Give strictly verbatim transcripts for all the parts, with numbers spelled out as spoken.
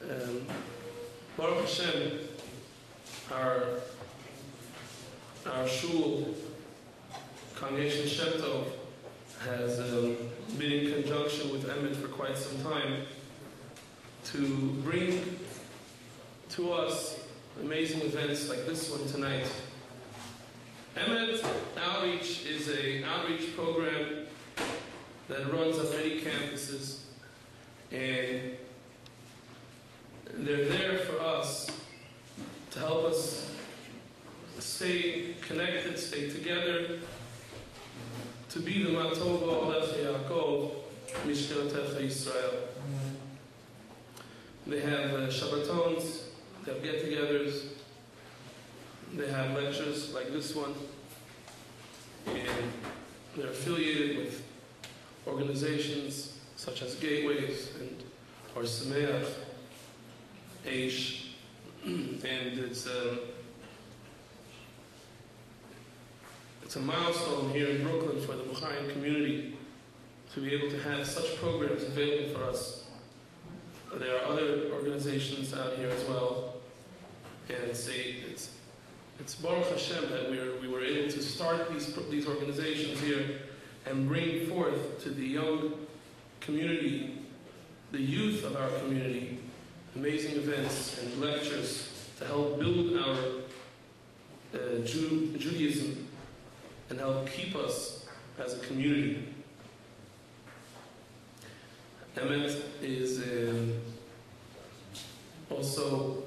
Um, Baruch Hashem, our, our shul, Congregation Shem Tov, has um, been in conjunction with Emet for quite some time to bring to us amazing events like this one tonight. Emet Outreach is an outreach program that runs on many campuses, and they're there for us to help us stay connected, stay together, to be the Matova Olech Yaakov, Mishkelotecha Yisrael. They have uh, Shabbatons, they have get-togethers, they have lectures like this one, and they're affiliated with organizations such as Gateways and or Sameach, Aish, and it's um, it's a milestone here in Brooklyn for the Bukharian community to be able to have such programs available for us. There are other organizations out here as well, and it's a, it's it's Baruch Hashem that we were we were able to start these these organizations here and bring forth to the young community, the youth of our community, amazing events and lectures to help build our uh, Jew, Judaism and help keep us as a community. Emet is um, also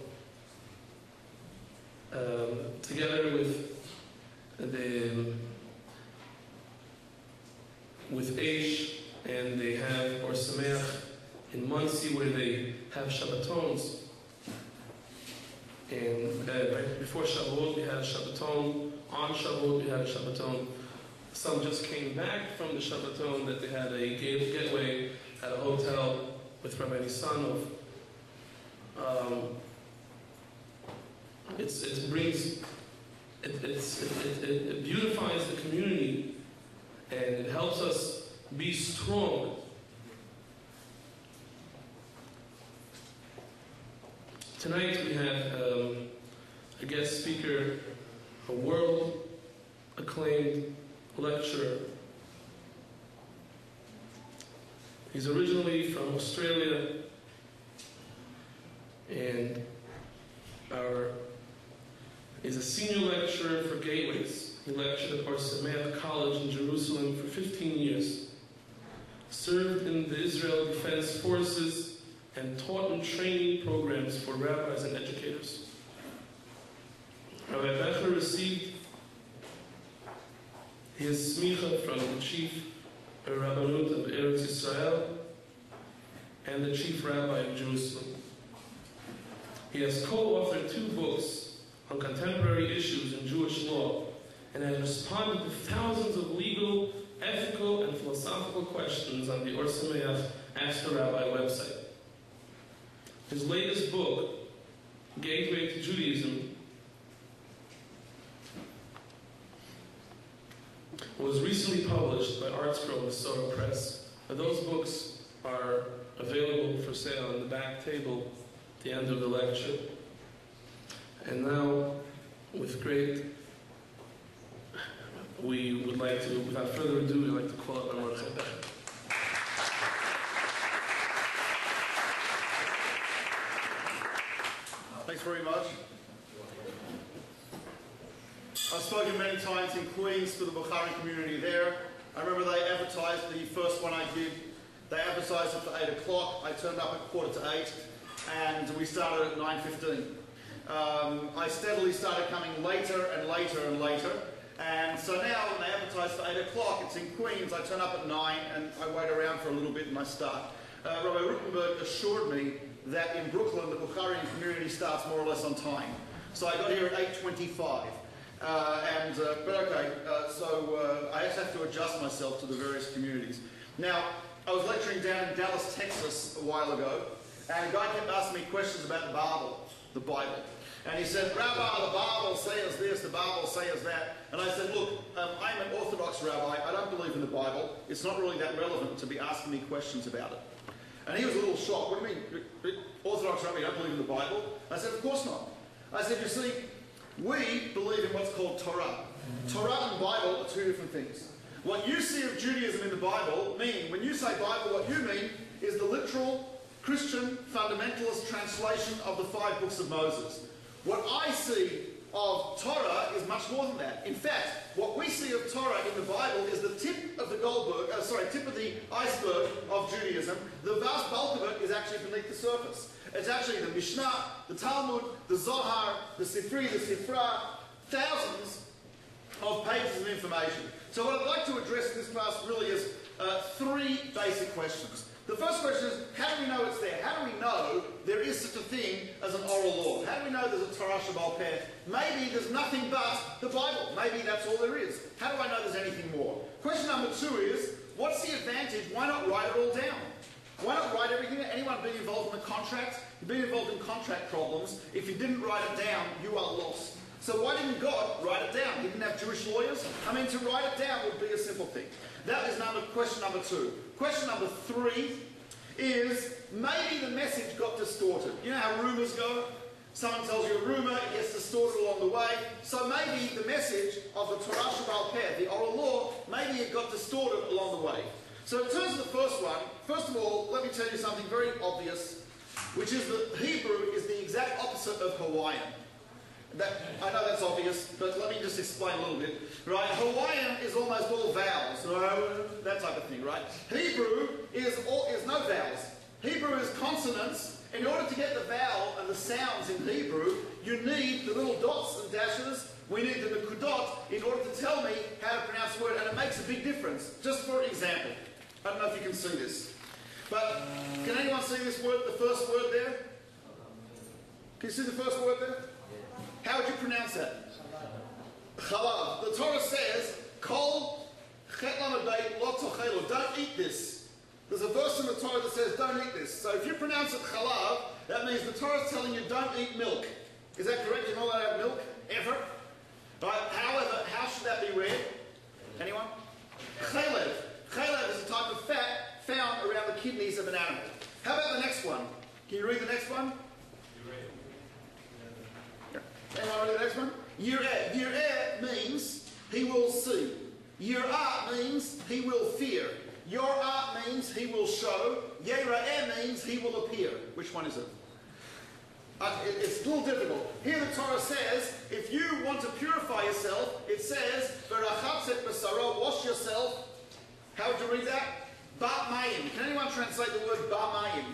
um, together with the with Aish, and they have or Sameach in Monsey where they have Shabbatons. And uh, right before Shavuot we had a Shabbaton. On Shavuot we had a Shabbaton. Some just came back from the Shabbaton that they had a gate, getaway at a hotel with Rabbi Nisanov. Um, it's, it brings, it, it's, it, it, it beautifies the community, and it helps us be strong. Tonight we have um, a guest speaker, a world-acclaimed lecturer. He's originally from Australia, and our, is a senior lecturer for Gateways. He lectured at Or Sameach College in Jerusalem for fifteen years, served in the Israel Defense Forces, and taught in training programs for rabbis and educators. Rabbi Becher received his smicha from the chief Rabbanut of Eretz Yisrael and the chief rabbi of Jerusalem. He has co-authored two books on contemporary issues in Jewish law and has responded to thousands of legal, ethical, and philosophical questions on the Or Sameach Ask the Rabbi website. His latest book, Gateway to Judaism, was recently published by ArtScroll Masora Press. Those books are available for sale on the back table at the end of the lecture. And now, with great, we would like to, without further ado, we'd like to call up Mordechai Becher. Thanks very much. I've spoken many times in Queens for the Bukhari community there. I remember they advertised the first one I did. They advertised it for eight o'clock. I turned up at quarter to eight, and we started at nine fifteen. Um, I steadily started coming later and later and later. And so now when they advertise for eight o'clock, it's in Queens. I turn up at nine, and I wait around for a little bit, and I start. Uh, Rabbi Rutenberg assured me that in Brooklyn, the Bukharian community starts more or less on time. So I got here at eight twenty-five. Uh, and, uh, but okay, uh, so uh, I just have to adjust myself to the various communities. Now, I was lecturing down in Dallas, Texas a while ago, and a guy kept asking me questions about the Bible, the Bible. And he said, Rabbi, the Bible says this, the Bible says that. And I said, look, um, I'm an Orthodox rabbi. I don't believe in the Bible. It's not really that relevant to be asking me questions about it. And he was a little shocked. What do you mean? Orthodox Rabbi, you don't believe in the Bible? I said, of course not. I said, you see, we believe in what's called Torah. Torah and Bible are two different things. What you see of Judaism in the Bible, meaning, when you say Bible, what you mean is the literal Christian fundamentalist translation of the five books of Moses. What I see of Torah is much more than that. In fact, what we see of Torah in the Bible is the tip of the Goldberg, uh, sorry, tip of the iceberg of Judaism. The vast bulk of it is actually beneath the surface. It's actually the Mishnah, the Talmud, the Zohar, the Sifri, the Sifra, thousands of pages of information. So what I'd like to address in this class really is uh, three basic questions. The first question is, how do we know it's there? How do we know there is such a thing as an oral law? How do we know there's a Torah Shebaal Peh? Maybe there's nothing but the Bible. Maybe that's all there is. How do I know there's anything more? Question number two is, what's the advantage? Why not write it all down? Why not write everything down? Anyone been involved in the contract? You've been involved in contract problems. If you didn't write it down, you are lost. So why didn't God write it down? He didn't have Jewish lawyers? I mean, to write it down would be a simple thing. That is number, question number two. Question number three is, maybe the message got distorted. You know how rumours go? Someone tells you a rumour, it gets distorted along the way. So maybe the message of the Torah Shebaal Peh, the oral law, maybe it got distorted along the way. So in terms of the first one, first of all, let me tell you something very obvious, which is that Hebrew is the exact opposite of Hawaiian. That, I know that's obvious, but let me just explain a little bit. Right, Hawaiian is almost all vowels, right? That type of thing, right? Hebrew is all is no vowels. Hebrew is consonants. In order to get the vowel and the sounds in Hebrew, you need the little dots and dashes. We need the nekudot in order to tell me how to pronounce the word, and it makes a big difference. Just for example, I don't know if you can see this, but can anyone see this word, the first word there? Can you see the first word there? How would you pronounce that? Chalav. The Torah says, Kol chet lamed beit lo tochelu. Don't eat this. There's a verse in the Torah that says, don't eat this. So if you pronounce it chalav, that means the Torah is telling you don't eat milk. Is that correct? You're not allowed to have milk? Ever? Right? However, how should that be read? Anyone? Chalev. Chalev is a type of fat found around the kidneys of an animal. How about the next one? Can you read the next one? Anyone read the next one? Yireh. Yireh means he will see. Yirah means he will fear. Yorah means he will show. Yera'eh means he will appear. Which one is it? Uh, it? It's a little difficult. Here the Torah says, if you want to purify yourself, it says, V'rachatzet b'saro, wash yourself. How would you read that? Ba'mayim. Can anyone translate the word ba'mayim?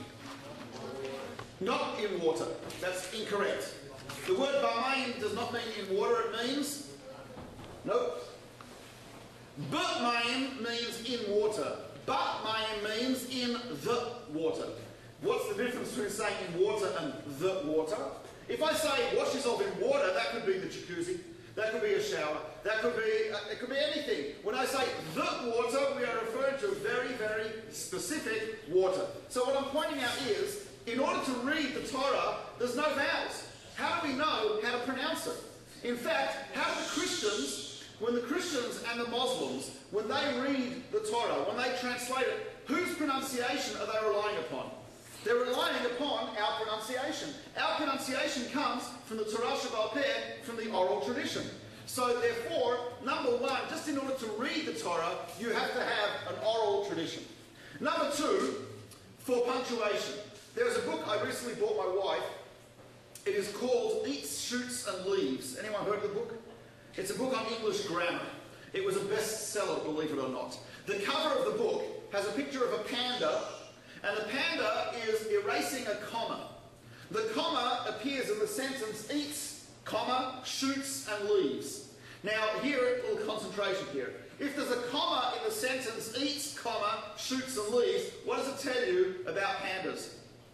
Not in water. That's incorrect. The word ba'mayim does not mean in water, it means? Nope. Ba'mayim means in water. Ba'mayim means in the water. What's the difference between saying in water and the water? If I say wash yourself in water, that could be the jacuzzi, that could be a shower, that could be, uh, it could be anything. When I say the water, we are referring to very, very specific water. So what I'm pointing out is, in order to read the Torah, there's no vowels. How do we know how to pronounce it? In fact, how do the Christians, when the Christians and the Muslims, when they read the Torah, when they translate it, whose pronunciation are they relying upon? They're relying upon our pronunciation. Our pronunciation comes from the Torah Shebaal Peh, from the oral tradition. So therefore, number one, just in order to read the Torah, you have to have an oral tradition. Number two, for punctuation. There is a book I recently bought my wife. It is called Eats, Shoots and Leaves. Anyone heard of the book? It's a book on English grammar. It was a bestseller, believe it or not. The cover of the book has a picture of a panda, and the panda is erasing a comma. The comma appears in the sentence eats, comma, shoots and leaves. Now, here, a little concentration here. If there's a comma in the sentence eats, comma, shoots and leaves, what does it tell you about pandas?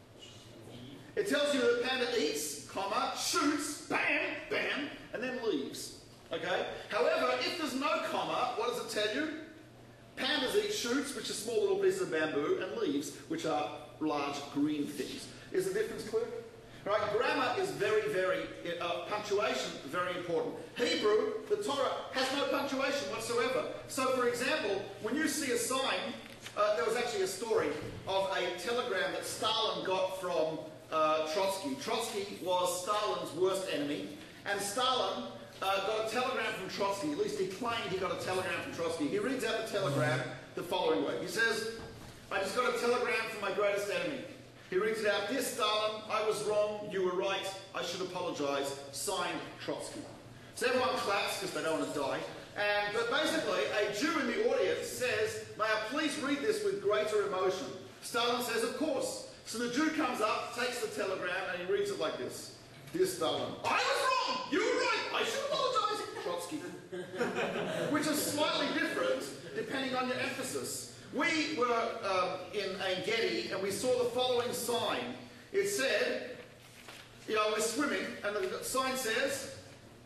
It tells you that the panda eats, comma, shoots, bam, bam, and then leaves. Okay? However, if there's no comma, what does it tell you? Pandas eat shoots, which are small little pieces of bamboo, and leaves, which are large green things. Is the difference clear? Right? Grammar is very, very, uh, punctuation, very important. Hebrew, the Torah, has no punctuation whatsoever. So, for example, when you see a sign, uh, there was actually a story of a telegram that Stalin got from Uh, Trotsky. Trotsky was Stalin's worst enemy, and Stalin uh, got a telegram from Trotsky. At least he claimed he got a telegram from Trotsky. He reads out the telegram the following way. He says, "I just got a telegram from my greatest enemy." He reads it out, "Dear Stalin, I was wrong, you were right, I should apologise, signed Trotsky." So everyone claps because they don't want to die. And, but basically, a Jew in the audience says, "May I please read this with greater emotion?" Stalin says, "Of course." So the Jew comes up, takes the telegram, and he reads it like this. "Dear Stalin, I was wrong, you were right, I should apologise, Trotsky." Which is slightly different depending on your emphasis. We were um, in Ein Gedi and we saw the following sign. It said, you know, we're swimming, and the sign says,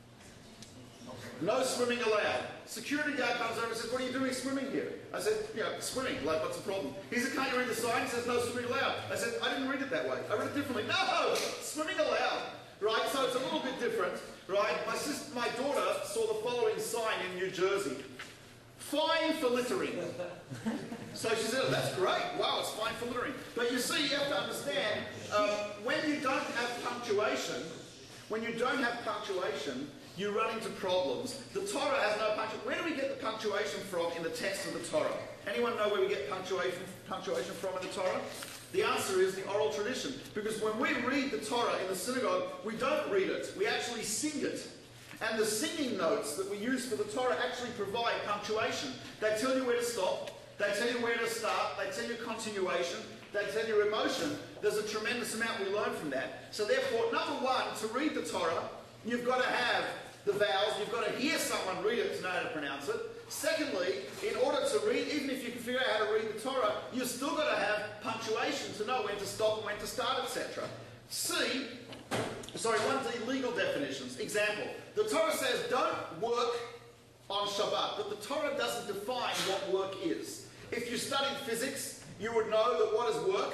"No swimming allowed." Security guard comes over and says, "What are you doing swimming here?" I said, "You know, swimming, like what's the problem?" He said, "Can't you read the sign?" It says, "No swimming allowed." I said, "I didn't read it that way. I read it differently." "No, swimming allowed." Right, so it's a little bit different, right? My sister, my daughter saw the following sign in New Jersey. "Fine for littering." So she said, "Oh, that's great. Wow, it's fine for littering." But you see, you have to understand, um, when you don't have punctuation, when you don't have punctuation, you run into problems. The Torah has no punctuation. Where do we get the punctuation from in the text of the Torah? Anyone know where we get punctuation, punctuation from in the Torah? The answer is the oral tradition. Because when we read the Torah in the synagogue, we don't read it. We actually sing it. And the singing notes that we use for the Torah actually provide punctuation. They tell you where to stop. They tell you where to start. They tell you continuation. They tell you emotion. There's a tremendous amount we learn from that. So therefore, number one, to read the Torah, you've got to have the vowels. You've got to hear someone read it to know how to pronounce it. Secondly, in order to read, even if you can figure out how to read the Torah, you've still got to have punctuation to know when to stop and when to start, et cetera. C, sorry, one D, legal definitions. Example, the Torah says don't work on Shabbat, but the Torah doesn't define what work is. If you studied physics, you would know that what is work?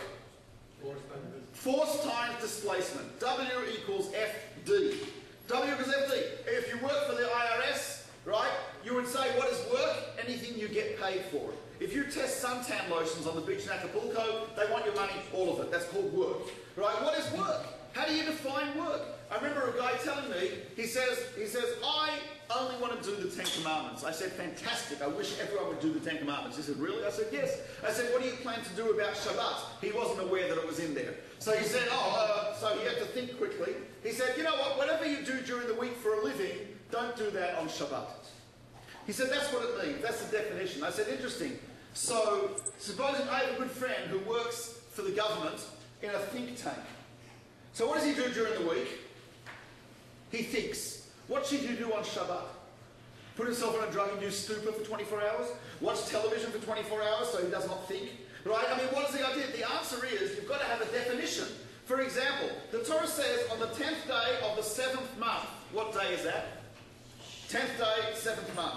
Force times displacement. W equals F D. W equals F D. If you work for the I R S, right, you would say what is work? Anything you get paid for. If you test suntan lotions on the beach in Acapulco, they want your money, all of it. That's called work. Right? What is work? How do you define work? I remember a guy telling me, he says, he says, "I only want to do the Ten Commandments." I said, "Fantastic. I wish everyone would do the Ten Commandments." He said, "Really?" I said, "Yes." I said, "What do you plan to do about Shabbat?" He wasn't aware that it was in there. So he said, oh, uh, so he had to think quickly. He said, "You know what, whatever you do during the week for a living, don't do that on Shabbat." He said, "That's what it means. That's the definition." I said, "Interesting. So, supposing I have a good friend who works for the government in a think tank. So what does he do during the week? He thinks. What should you do on Shabbat? Put himself in a drug-induced stupor for twenty-four hours? Watch television for twenty-four hours so he does not think? Right? I mean, what is the idea? The answer is you've got to have a definition. For example, the Torah says on the tenth day of the seventh month. What day is that? tenth day, seventh month.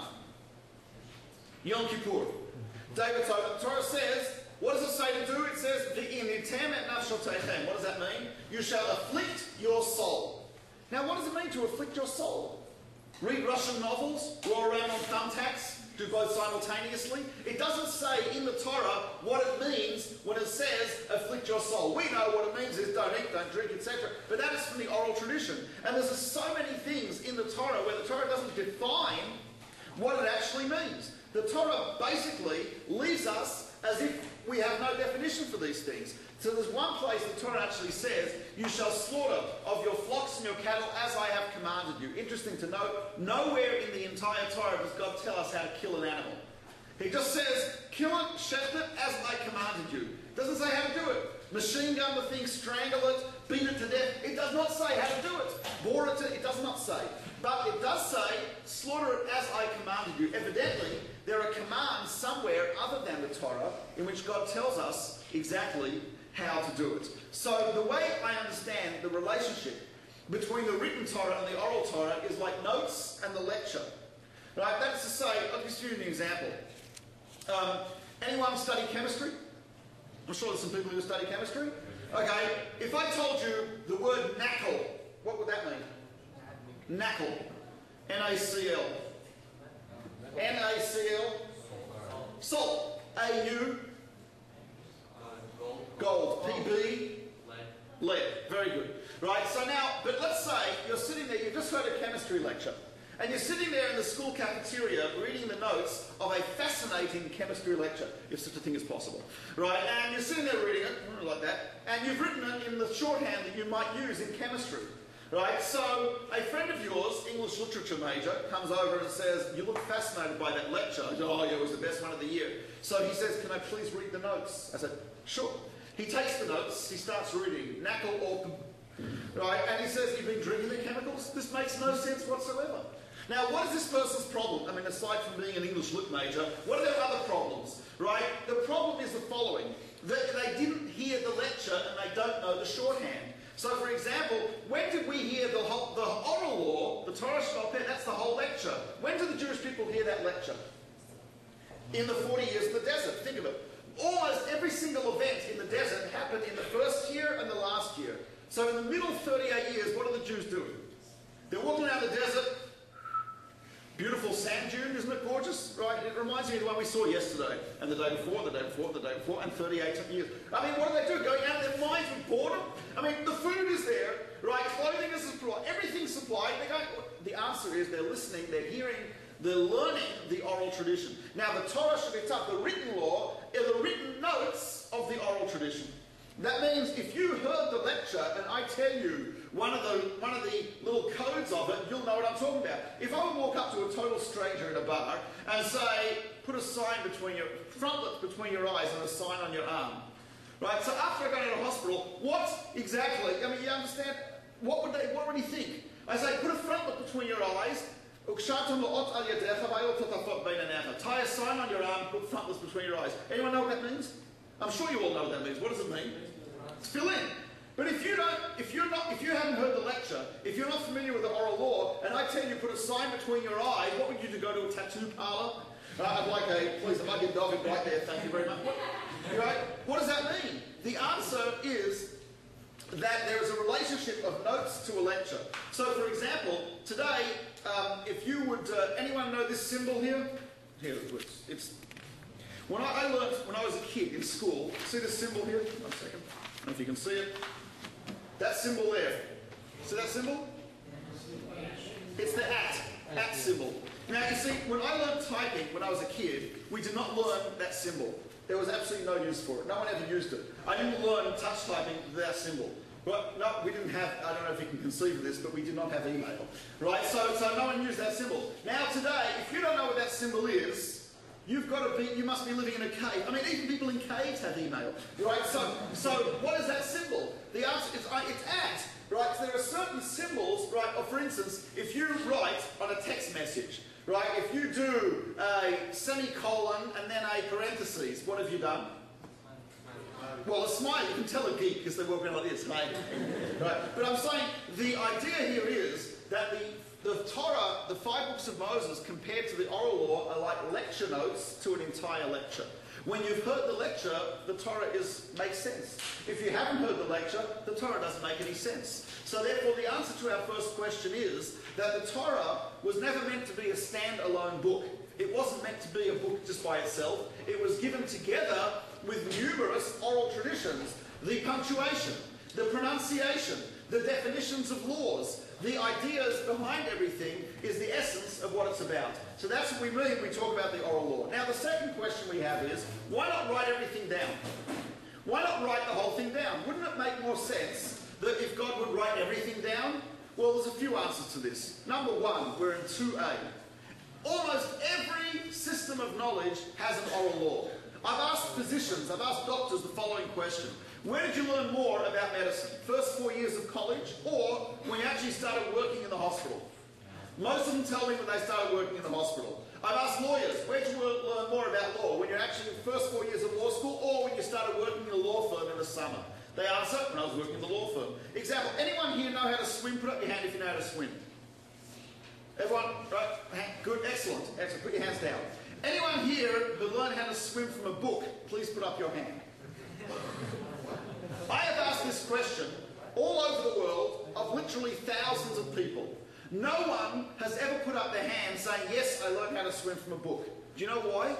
Yom Kippur. David told the Torah says, what does it say to do? It says, "V'initem et nafshotechem." What does that mean? You shall afflict your soul. Now, what does it mean to afflict your soul? Read Russian novels, roll around on thumbtacks, do both simultaneously? It doesn't say in the Torah what it means when it says afflict your soul. We know what it means is don't eat, don't drink, et cetera. But that is from the oral tradition. And there's so many things in the Torah where the Torah doesn't define what it actually means. The Torah basically leaves us as if we have no definition for these things. So there's one place the Torah actually says, "You shall slaughter of your flocks and your cattle as I have commanded you." Interesting to note, nowhere in the entire Torah does God tell us how to kill an animal. He just says, "Kill it, shecht it, as I commanded you." Doesn't say how to do it. Machine gun the thing, strangle it, beat it to death. It does not say how to do it. Bore it to, it does not say. But it does say, slaughter it as I commanded you. Evidently, there are commands somewhere other than the Torah in which God tells us exactly how to do it. So the way I understand the relationship between the written Torah and the oral Torah is like notes and the lecture. Right? That is to say, I'll just give you an example. Um, anyone study chemistry? I'm sure there's some people who study chemistry. Okay, if I told you the word NaCl, what would that mean? NaCl. N A C L. N A C L. Salt. A U. Gold. P B. Lead. Lead. very good. Right, so now, but let's say you're sitting there, you've just heard a chemistry lecture, and you're sitting there in the school cafeteria reading the notes of a fascinating chemistry lecture, if such a thing is possible. Right, and you're sitting there reading it, like that, and you've written it in the shorthand that you might use in chemistry. Right, so a friend of yours, English literature major, comes over and says, you look fascinated by that lecture. I said, oh yeah, it was the best one of the year. So he says, can I please read the notes? I said, sure. He takes the notes, he starts reading, knuckle or, right, and he says, you've been drinking the chemicals? This makes no sense whatsoever. Now, what is this person's problem? I mean, aside from being an English lit major, what are their other problems, right? The problem is the following, that they didn't hear the lecture and they don't know the shorthand. So, for example, when did we hear the, whole, the oral law, the Torah Sheba'al Peh, that's the whole lecture. When did the Jewish people hear that lecture? In the forty years of the desert. Think of it. Almost every single event in the desert happened in the first year and the last year. So in the middle thirty-eight years, what are the Jews doing? They're walking around the desert. Beautiful sand dune, isn't it gorgeous? Right? It reminds me of the one we saw yesterday, and the day before, the day before, the day before, and thirty-eight years. I mean, what do they do? Going out of their minds with boredom? I mean, the food is there, right? Clothing is supplied, everything's supplied. They're going, the answer is they're listening, they're hearing, they're learning the oral tradition. Now, the Torah should be tough. The written law are the written notes of the oral tradition. That means if you heard the lecture and I tell you one of the one of the little codes of it, you'll know what I'm talking about. If I would walk up to a total stranger in a bar and say, put a sign between your frontlets between your eyes and a sign on your arm, right? So after I go to the hospital, what exactly? I mean, you understand? What would they? What would he think? I say, put a frontlet between your eyes. Tie a sign on your arm. Put frontlets between your eyes. Anyone know what that means? I'm sure you all know what that means. What does it mean? It's fill in. But if you don't, if you're not, if you haven't heard the lecture, if you're not familiar with the oral law, and I tell you to put a sign between your eyes, what would you do? Go to a tattoo parlour? Uh, I'd like a, please, if I get David right there, thank you very much. What, right? What does that mean? The answer is that there is a relationship of notes to a lecture. So, for example, today, um, if you would, uh, anyone know this symbol here? Here, it's, it's when I, I learned, when I was a kid in school, see this symbol here? One second. I don't know if you can see it. That symbol there. See that symbol? It's the at, at symbol. Now, you see, when I learned typing when I was a kid, we did not learn that symbol. There was absolutely no use for it. No one ever used it. I didn't learn touch typing with that symbol. But no, we didn't have, I don't know if you can conceive of this, but we did not have email. Right? So, so no one used that symbol. Now today, if you don't know what that symbol is, you've got to be, you must be living in a cave. I mean, even people in caves have email. Right? So, so what is that symbol? The answer is, it's at. Right? So there are certain symbols, right? Or for instance, if you write on a text message, right? If you do a semicolon and then a parentheses, what have you done? Well, a smile, you can tell a geek because they walk around like this, right? Right? But I'm saying the idea here is that the, the Torah, the five books of Moses, compared to the oral law, are like lecture notes to an entire lecture. When you've heard the lecture, the Torah is, makes sense. If you haven't heard the lecture, the Torah doesn't make any sense. So therefore, the answer to our first question is that the Torah was never meant to be a standalone book. It wasn't meant to be a book just by itself. It was given together with numerous oral traditions, the punctuation, the pronunciation, the definitions of laws, the ideas behind everything is the essence of what it's about. So that's what we mean when we talk about the oral law. Now the second question we have is, why not write everything down? Why not write the whole thing down? Wouldn't it make more sense that if God would write everything down? Well, there's a few answers to this. Number one, we're in two A. Almost every system of knowledge has an oral law. I've asked physicians, I've asked doctors the following question. Where did you learn more about medicine? First four years of college or when you actually started working in the hospital? Most of them tell me when they started working in the hospital. I've asked lawyers, where did you learn more about law? When you're actually in the first four years of law school or when you started working in a law firm in the summer? They answer, when I was working in the law firm. Example, anyone here know how to swim? Put up your hand if you know how to swim. Everyone, right? Good, excellent. Excellent. Put your hands down. Anyone here who learned how to swim from a book, please put up your hand. I have asked this question all over the world of literally thousands of people. No one has ever put up their hand saying, yes, I learned how to swim from a book. Do you know why?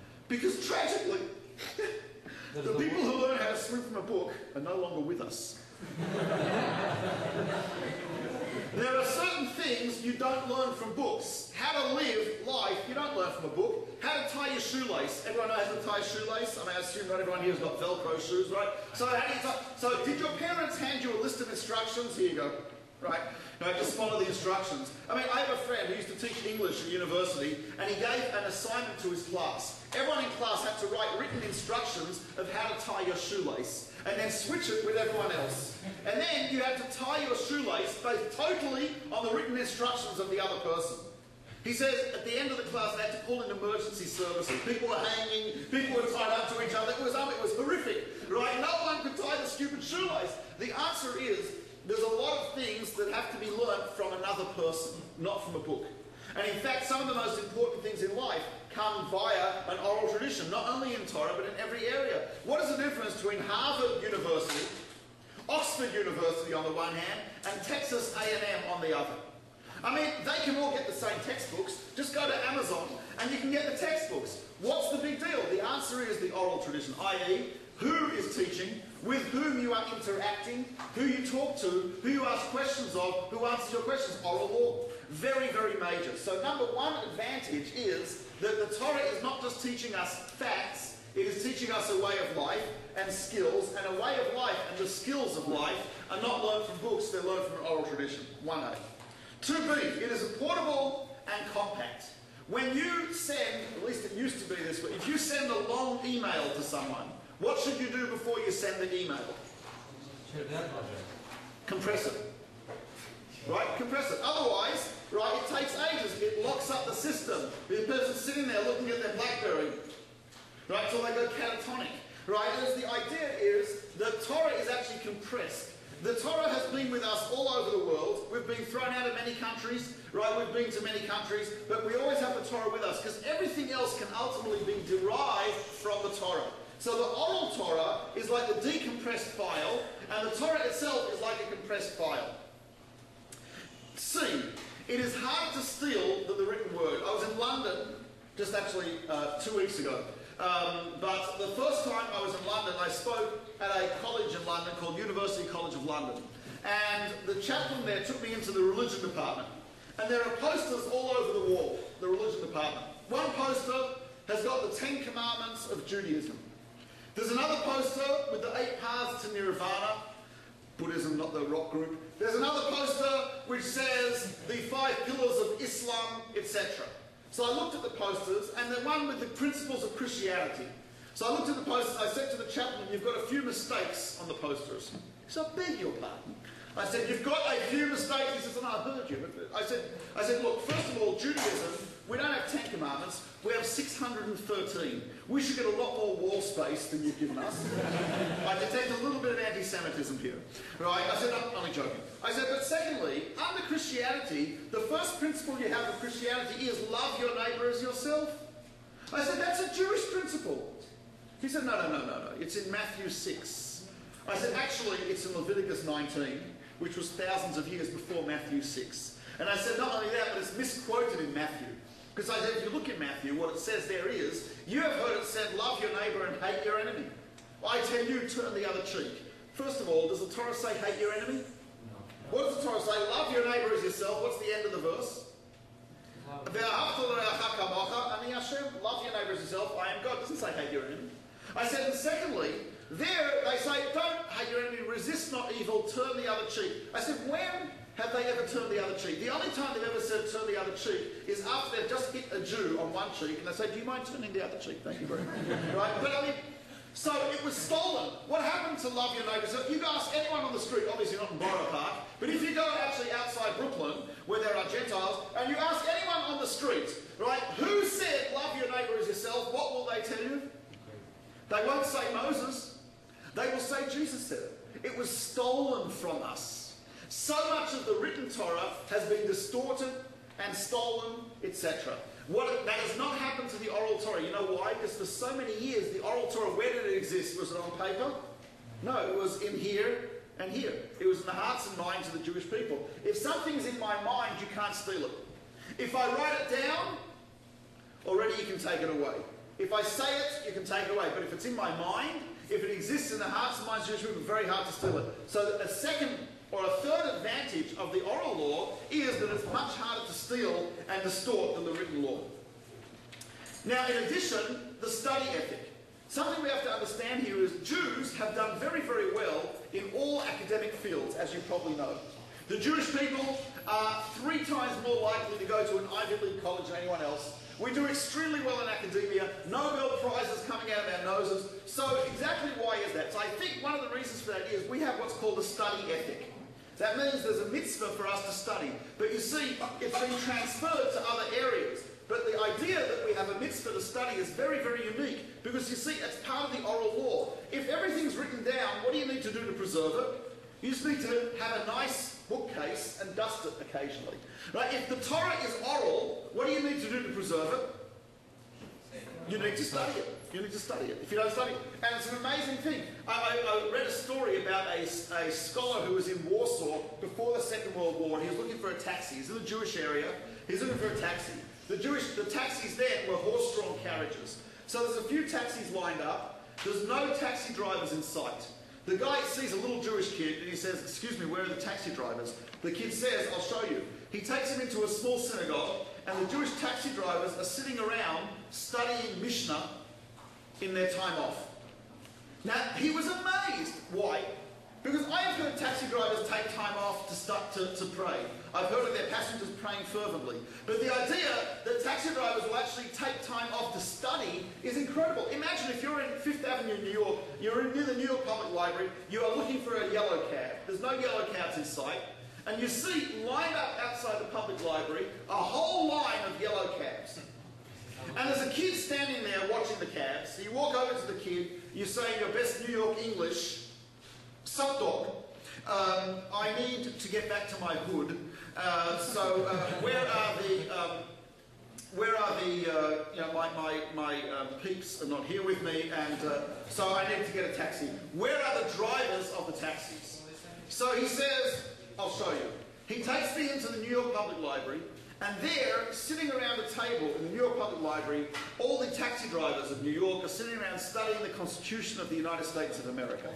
Because tragically, the people who learn how to swim from a book are no longer with us. There are certain things you don't learn from books. How to live life, you don't learn from a book. How to tie your shoelace. Everyone knows how to tie a shoelace? I mean, I assume not everyone here has got Velcro shoes, right? So how do you tie? So did your parents hand you a list of instructions? Here you go. Right? No, just follow the instructions. I mean, I have a friend who used to teach English at university, and he gave an assignment to his class. Everyone in class had to write written instructions of how to tie your shoelace, and then switch it with everyone else. And then you had to tie your shoelace based totally on the written instructions of the other person. He says at the end of the class they had to call in emergency services. People were hanging, people were tied up to each other. It was, um, it was horrific, right? No one could tie the stupid shoelace. The answer is there's a lot of things that have to be learnt from another person, not from a book. And in fact, some of the most important things in life come via an oral tradition, not only in Torah, but in every area. What is the difference between Harvard University, Oxford University on the one hand, and Texas A and M on the other? I mean, they can all get the same textbooks. Just go to Amazon and you can get the textbooks. What's the big deal? The answer is the oral tradition, that is, who is teaching, with whom you are interacting, who you talk to, who you ask questions of, who answers your questions. Oral law. Very, very major. So number one advantage is that the Torah is not just teaching us facts, it is teaching us a way of life and skills, and a way of life and the skills of life are not learned from books, they're learned from an oral tradition. one A. two B, it is portable and compact. When you send, at least it used to be this way, if you send a long email to someone, what should you do before you send the email? Compress it. Right? Compress it. Otherwise, right, it takes ages. It locks up the system. The person's sitting there looking at their BlackBerry. Right? So they go catatonic. Right? And the idea is that Torah is actually compressed. The Torah has been with us all over the world. We've been thrown out of many countries, right? We've been to many countries, but we always have the Torah with us because everything else can ultimately be derived from the Torah. So the oral Torah is like the decompressed file, and the Torah itself is like a compressed file. C, it is harder to steal than the written word. I was in London just actually uh, two weeks ago. Um, but the first time I was in London, I spoke at a college in London called University College of London. And the chaplain there took me into the religion department. And there are posters all over the wall, the religion department. One poster has got the Ten Commandments of Judaism. There's another poster with the eight paths to Nirvana, Buddhism, not the rock group. There's another poster which says the five pillars of Islam, et cetera. So I looked at the posters, and the one with the principles of Christianity. So I looked at the posters, I said to the chaplain, you've got a few mistakes on the posters. He said, I beg your pardon. I said, you've got a few mistakes. He says, no, I heard you. I said, I said, look, first of all, Judaism, we don't have Ten Commandments, we have six hundred thirteen. We should get a lot more wall space than you've given us. I detect a little bit of anti-Semitism here. Right? I said, I'm only joking. I said, but secondly, under Christianity, the first principle you have of Christianity is love your neighbour as yourself. I said, that's a Jewish principle. He said, no, no, no, no, no. It's in Matthew six. I said, actually, it's in Leviticus nineteen, which was thousands of years before Matthew six. And I said, not only that, but it's misquoted in Matthew. Because I said, if you look in Matthew, what it says there is, you have heard it said, love your neighbour and hate your enemy. I tell you, turn the other cheek. First of all, does the Torah say hate your enemy? No. What does the Torah say? Love your neighbour as yourself. What's the end of the verse? Love your neighbour as yourself. I am God. It doesn't say hate your enemy. I said, and secondly, there they say, don't hate your enemy, resist not evil, turn the other cheek. I said, when have they ever turned the other cheek? The only time they've ever said turn the other cheek is after they've just hit a Jew on one cheek and they say, do you mind turning the other cheek? Thank you very much. Right? But I mean, so it was stolen. What happened to love your neighbour? So you ask anyone on the street, obviously not in Borough Park, but if you go actually outside Brooklyn, where there are Gentiles, and you ask anyone on the street, right, who said love your neighbour as yourself, what will they tell you? They won't say Moses. They will say Jesus said it. It was stolen from us. So much of the written Torah has been distorted and stolen, et cetera. What that has not happened to the oral Torah. You know why? Because for so many years, the oral Torah, where did it exist? Was it on paper? No, it was in here and here. It was in the hearts and minds of the Jewish people. If something's in my mind, you can't steal it. If I write it down, already you can take it away. If I say it, you can take it away. But if it's in my mind, If it exists in the hearts and minds of Jewish people, it's very hard to steal it. So a second or a third advantage of the oral law is that it's much harder to steal and distort than the written law. Now, in addition, the study ethic. Something we have to understand here is Jews have done very, very well in all academic fields, as you probably know. The Jewish people are three times more likely to go to an Ivy League college than anyone else. We do extremely well in academia, Nobel Prizes coming out of our noses. So exactly why is that? So I think one of the reasons for that is we have what's called a study ethic. That means there's a mitzvah for us to study. But you see, it's been transferred to other areas. But the idea that we have a mitzvah to study is very, very unique, because you see, it's part of the oral law. If everything's written down, what do you need to do to preserve it? You just need to have a nice bookcase and dust it occasionally. Right? If the Torah is oral, what do you need to do to preserve it? You need to study it. You need to study it. If you don't study it. And it's an amazing thing. I, I, I read a story about a, a scholar who was in Warsaw before the Second World War, and he was looking for a taxi. He's in the Jewish area. He's looking for a taxi. The Jewish, the taxis then were horse-drawn carriages. So there's a few taxis lined up. There's no taxi drivers in sight. The guy sees a little Jewish kid and he says, "Excuse me, where are the taxi drivers?" The kid says, "I'll show you." He takes him into a small synagogue, and the Jewish taxi drivers are sitting around studying Mishnah in their time off. Now, he was amazed. Why? Because I have heard taxi drivers take time off to start to, to pray. I've heard of their passengers praying fervently. But the idea that taxi drivers will actually take time off to study is incredible. Imagine if you're in Fifth Avenue in New York, you're in, near the New York Public Library, you are looking for a yellow cab. There's no yellow cabs in sight. And you see, lined up outside the public library, a whole line of yellow cabs. And there's a kid standing there watching the cabs. So you walk over to the kid, you say in your best New York English, "Sup, dog? Um, I need to get back to my hood. Uh, so uh, where are the um, where are the uh, you know my my my um, peeps are not here with me, and uh, so I need to get a taxi. Where are the drivers of the taxis?" So he says, "I'll show you." He takes me into the New York Public Library. And there, sitting around the table in the New York Public Library, all the taxi drivers of New York are sitting around studying the Constitution of the United States of America.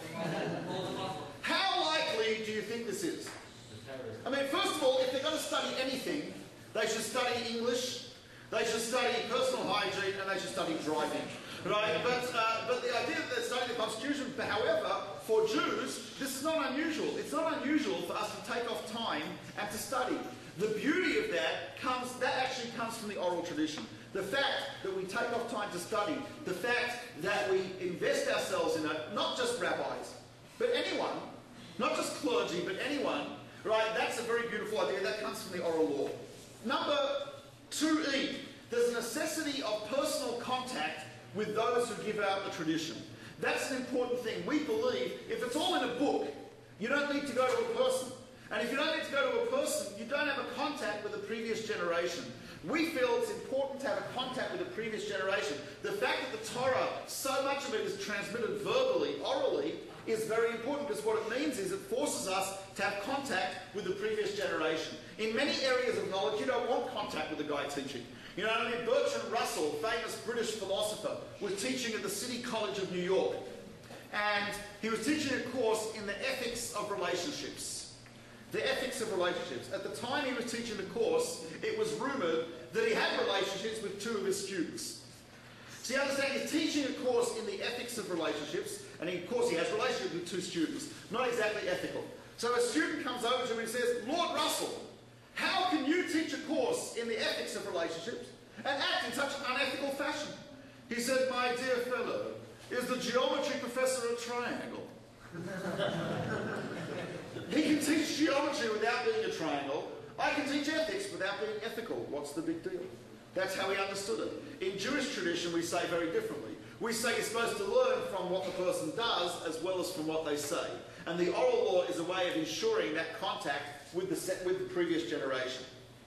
How likely do you think this is? I mean, first of all, if they're going to study anything, they should study English, they should study personal hygiene, and they should study driving. Right? But, uh, but the idea that they're studying the Constitution, however, for Jews, this is not unusual. It's not unusual for us to take off time and to study. The beauty of that comes, that actually comes from the oral tradition. The fact that we take off time to study, the fact that we invest ourselves in it, not just rabbis, but anyone, not just clergy, but anyone, right, that's a very beautiful idea. That comes from the oral law. Number two E, there's a necessity of personal contact with those who give out the tradition. That's an important thing. We believe if it's all in a book, you don't need to go to a person. And if you don't need to go to a person, you don't have a contact with the previous generation. We feel it's important to have a contact with the previous generation. The fact that the Torah, so much of it is transmitted verbally, orally, is very important, because what it means is it forces us to have contact with the previous generation. In many areas of knowledge, you don't want contact with the guy teaching. You know what I mean? Bertrand Russell, famous British philosopher, was teaching at the City College of New York. And he was teaching a course in the ethics of relationships. The ethics of relationships. At the time he was teaching the course, it was rumoured that he had relationships with two of his students. So you understand, he's teaching a course in the ethics of relationships, and of course he has relationships with two students. Not exactly ethical. So a student comes over to him and says, "Lord Russell, how can you teach a course in the ethics of relationships and act in such an unethical fashion?" He said, "My dear fellow, is the geometry professor a triangle?" He can teach geometry without being a triangle. I can teach ethics without being ethical. What's the big deal? That's how he understood it. In Jewish tradition, we say very differently. We say you're supposed to learn from what the person does as well as from what they say. And the oral law is a way of ensuring that contact with the, with the previous generation.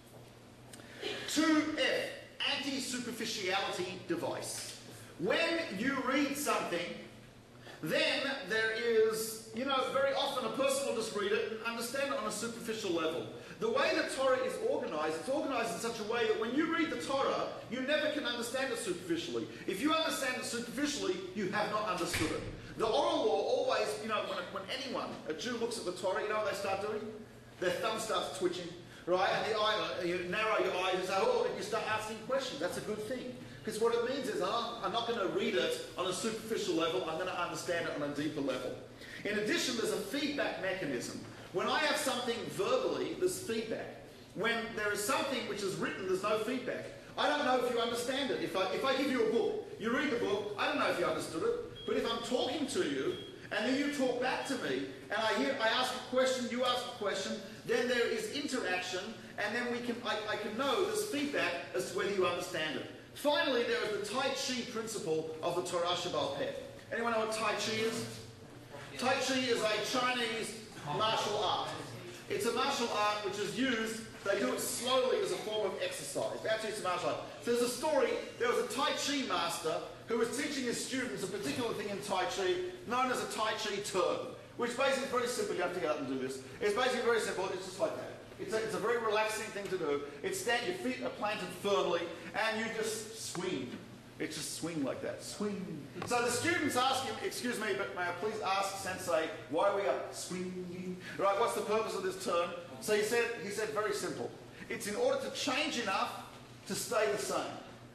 two F, anti-superficiality device. When you read something, then there is, you know, very often a person will just read it and understand it on a superficial level. The way the Torah is organised, it's organised in such a way that when you read the Torah, you never can understand it superficially. If you understand it superficially, you have not understood it. The oral law always, you know, when, when anyone, a Jew looks at the Torah, you know what they start doing? Their thumb starts twitching, right? And the eye, you narrow your eyes and say, oh, and you start asking questions. That's a good thing. Because what it means is, oh, I'm not going to read it on a superficial level, I'm going to understand it on a deeper level. In addition, there's a feedback mechanism. When I have something verbally, there's feedback. When there is something which is written, there's no feedback. I don't know if you understand it. If I, if I give you a book, you read the book, I don't know if you understood it. But if I'm talking to you, and then you talk back to me, and I hear, I ask a question, you ask a question, then there is interaction, and then we can, I, I can know there's feedback as to whether you understand it. Finally, there is the Tai Chi principle of the Torah Shebaal Peh. Anyone know what Tai Chi is? Tai Chi is a Chinese martial art. It's a martial art which is used, they do it slowly as a form of exercise. Actually, it's a martial art. So there's a story, there was a Tai Chi master who was teaching his students a particular thing in Tai Chi known as a Tai Chi turn, which basically is very simple. You have to get up and do this. It's basically very simple. It's just like that. It's a, it's a very relaxing thing to do. It's stand, your feet are planted firmly, and you just swing. It's just swing like that. Swing. So the students ask him, excuse me, but may I please ask Sensei, why are we up swinging? Right, what's the purpose of this turn? So he said, he said very simple. It's in order to change enough to stay the same.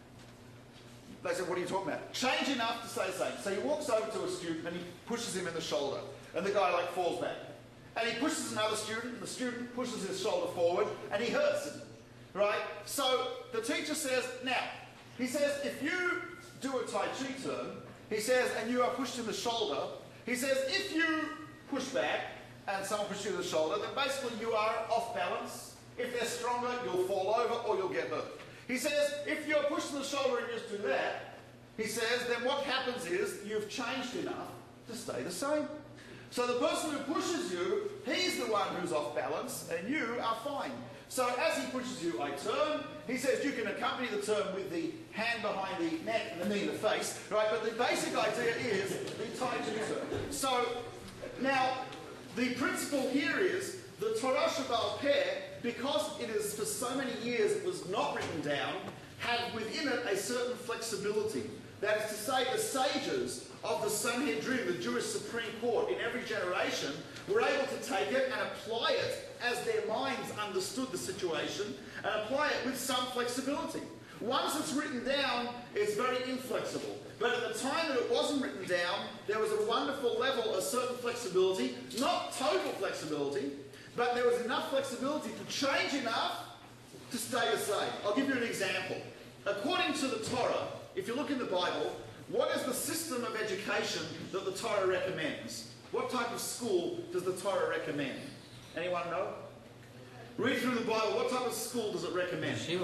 They said, what are you talking about? Change enough to stay the same. So he walks over to a student and he pushes him in the shoulder. And the guy like falls back. And he pushes another student, and the student pushes his shoulder forward, and he hurts him. Right? So the teacher says, now, he says, if you do a Tai Chi turn, he says, and you are pushed in the shoulder, he says, if you push back, and someone pushes you in the shoulder, then basically you are off balance. If they're stronger, you'll fall over or you'll get hurt. He says, if you're pushed in the shoulder and just do that, he says, then what happens is you've changed enough to stay the same. So the person who pushes you, he's the one who's off balance, and you are fine. So as he pushes you, I turn. He says you can accompany the turn with the hand behind the neck and the knee in the face, right? But the basic idea is the Tai Chi turn. So now the principle here is the Torah Shebaal Peh, because it is for so many years it was not written down, had within it a certain flexibility. That is to say, the sages of the Sanhedrin, the Jewish Supreme Court, in every generation, were able to take it and apply it as their minds understood the situation, and apply it with some flexibility. Once it's written down, it's very inflexible. But at the time that it wasn't written down, there was a wonderful level of certain flexibility, not total flexibility, but there was enough flexibility to change enough to stay the same. I'll give you an example. According to the Torah, if you look in the Bible, what is the system of education that the Torah recommends? What type of school does the Torah recommend? Anyone know? Read through the Bible. What type of school does it recommend? Yeshiva.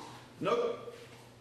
Nope.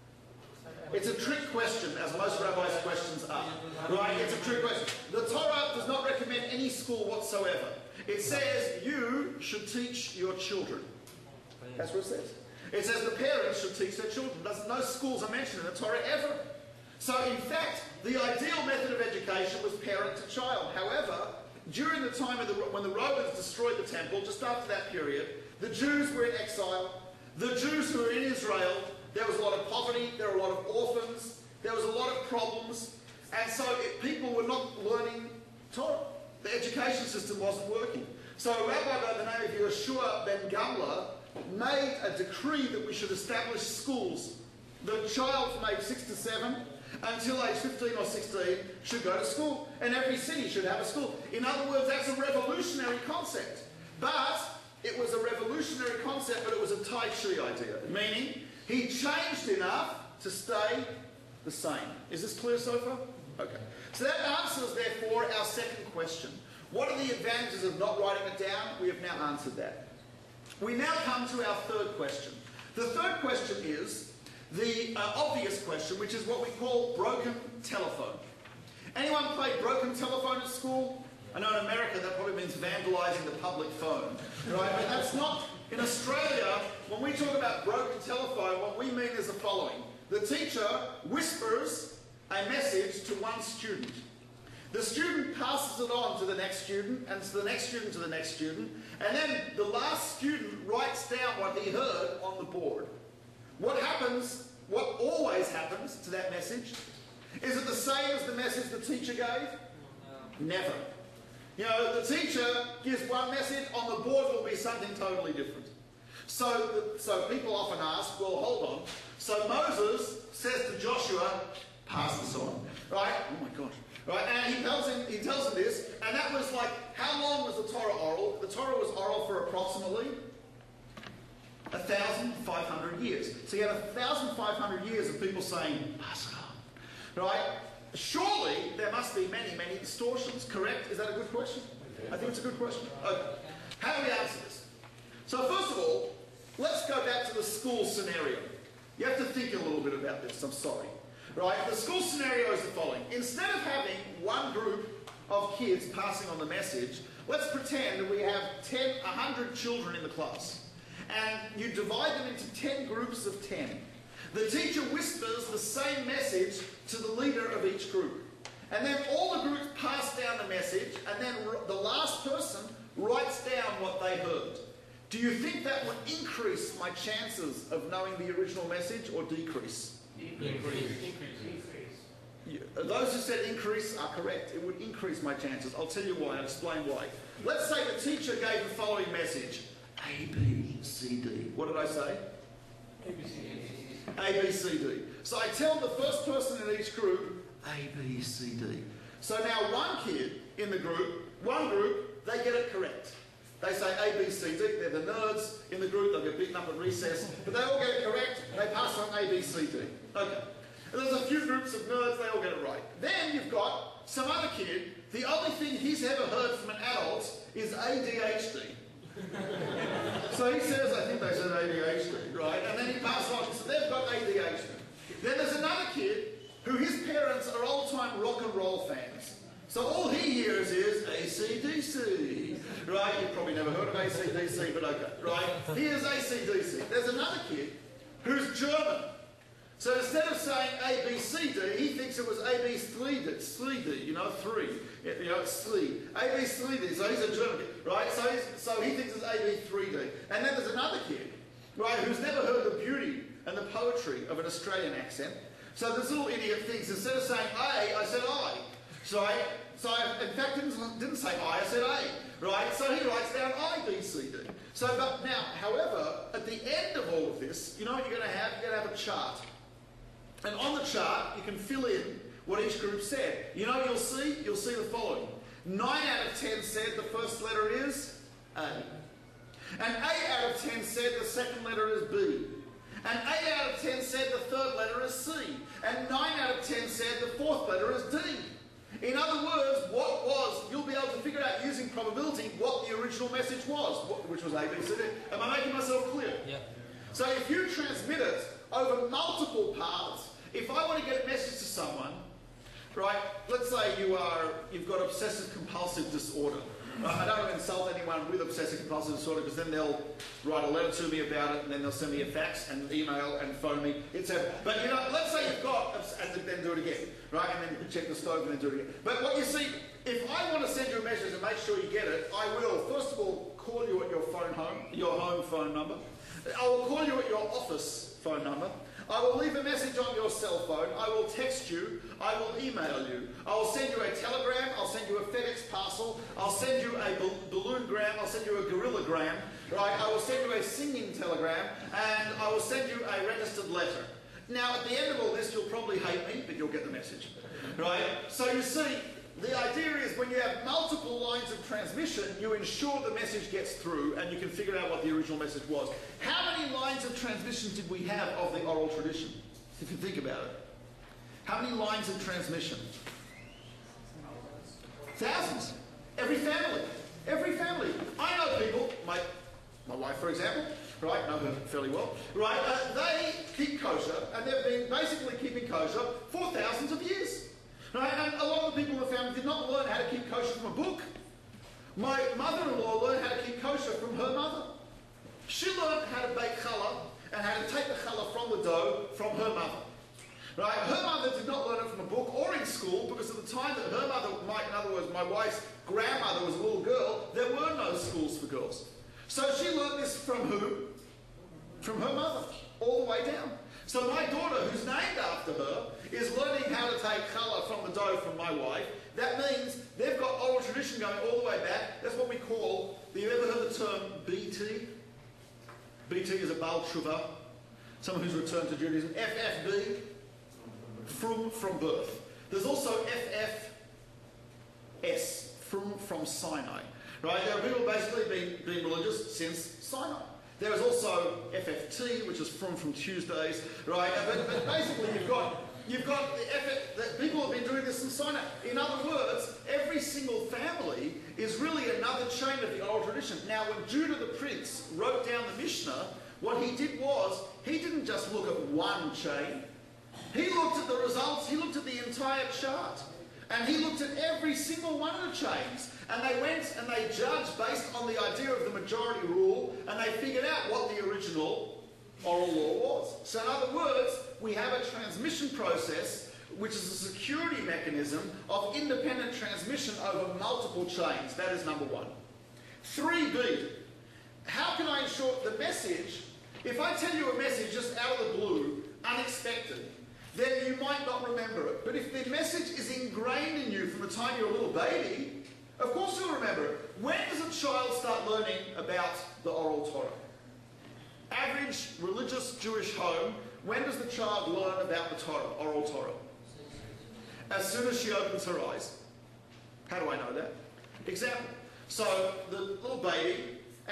It's a trick question, as most rabbis' questions are. Right? It's a trick question. The Torah does not recommend any school whatsoever. It says you should teach your children. That's what it says. It says the parents should teach their children. There's no schools are mentioned in the Torah ever. So in fact, the ideal method of education was parent to child. However, during the time of the, when the Romans destroyed the temple, just after that period, the Jews were in exile. The Jews who were in Israel, there was a lot of poverty, there were a lot of orphans, there was a lot of problems, and so it, people were not learning Torah. The education system wasn't working. So a rabbi by the name of Yeshua ben Gamla made a decree that we should establish schools. The child from age six to seven until age fifteen or sixteen should go to school, and every city should have a school. In other words, that's a revolutionary concept. But it was a revolutionary concept, but it was a Tai Chi idea, meaning he changed enough to stay the same. Is this clear so far? Okay. So that answers, therefore, our second question. What are the advantages of not writing it down? We have now answered that. We now come to our third question. The third question is the uh, obvious question, which is what we call broken telephone. Anyone play broken telephone at school? I know in America that probably means vandalising the public phone, right? But that's not. In Australia, when we talk about broken telephone, what we mean is the following. The teacher whispers a message to one student. The student passes it on to the next student, and to the next student, to the next student, and then the last student writes down what he heard on the board. What happens, what always happens to that message, is it the same as the message the teacher gave? Never. You know, the teacher gives one message, on the board will be something totally different. So, so people often ask, well, hold on. So Moses says to Joshua, pass this on. Right? Oh my gosh. Right? And he tells him, he tells him this, and that was like, how long was the Torah oral? The Torah was oral for approximately one thousand five hundred years. So you had one thousand five hundred years of people saying, pass it on. Right? Surely there must be many, many distortions, correct? Is that a good question? I think it's a good question. Okay. How do we answer this? So first of all, let's go back to the school scenario. You have to think a little bit about this, I'm sorry. Right? The school scenario is the following. Instead of having one group of kids passing on the message, let's pretend that we have ten, one hundred children in the class. And you divide them into ten groups of ten. The teacher whispers the same message to the leader of each group. And then all the groups pass down the message, and then the last person writes down what they heard. Do you think that would increase my chances of knowing the original message or decrease? Increase. Increase. You, those who said increase are correct. It would increase my chances. I'll tell you why. I'll explain why. Let's say the teacher gave the following message. A, B, C, D. What did I say? A, B, C, D. A, B, C, D. So I tell the first person in each group, A, B, C, D. So now one kid in the group, one group, they get it correct. They say A, B, C, D. They're the nerds in the group. They'll get beaten up at recess. But they all get it correct. They pass on A, B, C, D. Okay. And there's a few groups of nerds. They all get it right. Then you've got some other kid. The only thing he's ever heard from an adult is A D H D. So he says, I think they said A D H D, right? And then he passes on. So they've got A D H D. Then there's another kid who his parents are old-time rock and roll fans. So all he hears is A C D C, right? You've probably never heard of A C D C, but okay, right? Here's A C D C. There's another kid who's German. So instead of saying A, B, C, D, he thinks it was A, B, three D, you know, three. You know, it's three. A, B, three D, so he's a German kid, right? So, he's, so he thinks it's A, B, three D. And then there's another kid, right, who's never heard the beauty and the poetry of an Australian accent. So this little idiot thinks, instead of saying A, I said I. So I, so I in fact, didn't, didn't say I, I said A, right? So he writes down I, B, C, D. So, but now, however, at the end of all of this, you know what you're going to have? You're going to have a chart. And on the chart, you can fill in what each group said. You know what you'll see? You'll see the following. Nine out of ten said the first letter is A. And eight out of ten said the second letter is B. And eight out of ten said the third letter is C. And nine out of ten said the fourth letter is D. In other words, what was, you'll be able to figure out using probability what the original message was, which was A, B, C, D. Am I making myself clear? Yeah. So if you transmit it over multiple paths, if I want to get a message to someone, right, let's say you are, you've got obsessive compulsive disorder. Right, I don't want to insult anyone with obsessive compulsive disorder because then they'll write a letter to me about it and then they'll send me a fax and email and phone me. It's a, but you know, let's say you've got, and then do it again, right, and then check the stove and then do it again. But what you see, if I want to send you a message and make sure you get it, I will, first of all, call you at your phone home, your home phone number. I will call you at your office phone number. I will leave a message on your cell phone. I will text you. I will email you. I will send you a telegram. I'll send you a FedEx parcel. I'll send you a balloon gram. I'll send you a gorilla gram. Right? I will send you a singing telegram. And I will send you a registered letter. Now, at the end of all this, you'll probably hate me, but you'll get the message. Right? So you see, the idea is when you have multiple lines of transmission, you ensure the message gets through and you can figure out what the original message was. How many lines of transmission did we have of the oral tradition, if you think about it? How many lines of transmission? Thousands. Every family. Every family. I know people, my, my wife for example, right, know her fairly well, right, uh, they keep kosher and they've been basically keeping kosher for thousands of years. Right? And a lot of the people in the family did not learn how to keep kosher from a book. My mother-in-law learned how to keep kosher from her mother. She learned how to bake challah and how to take the challah from the dough from her mother. Right? Her mother did not learn it from a book or in school because at the time that her mother, my, in other words, my wife's grandmother was a little girl, there were no schools for girls. So she learned this from who? From her mother, all the way down. So my daughter, who's named after her, is learning how to take challah from the dough from my wife. That means they've got oral tradition going all the way back. That's what we call, have you ever heard the term B T? B T is a Baal Tshuva, someone who's returned to Judaism. F F B, from, from birth. There's also F F S, from, from Sinai. Right? There are people basically being, being religious since Sinai. There is also F F T, which is from from Tuesdays, right? But, but basically, you've got you've got the F F, that people have been doing this since Sinai. In other words, every single family is really another chain of the oral tradition. Now, when Judah the prince wrote down the Mishnah, what he did was he didn't just look at one chain. He looked at the results. He looked at the entire chart, and he looked at every single one of the chains. And they went and they judged based on the idea of the majority rule, and they figured out what the original oral law was. So in other words, we have a transmission process which is a security mechanism of independent transmission over multiple chains. That is number one. three B, how can I ensure the message, if I tell you a message just out of the blue, unexpected, then you might not remember it. But if the message is ingrained in you from the time you're a little baby, of course you'll remember it. When does a child start learning about the oral Torah? Average religious Jewish home, when does the child learn about the Torah, oral Torah? As soon as she opens her eyes. How do I know that? Example. So the little baby,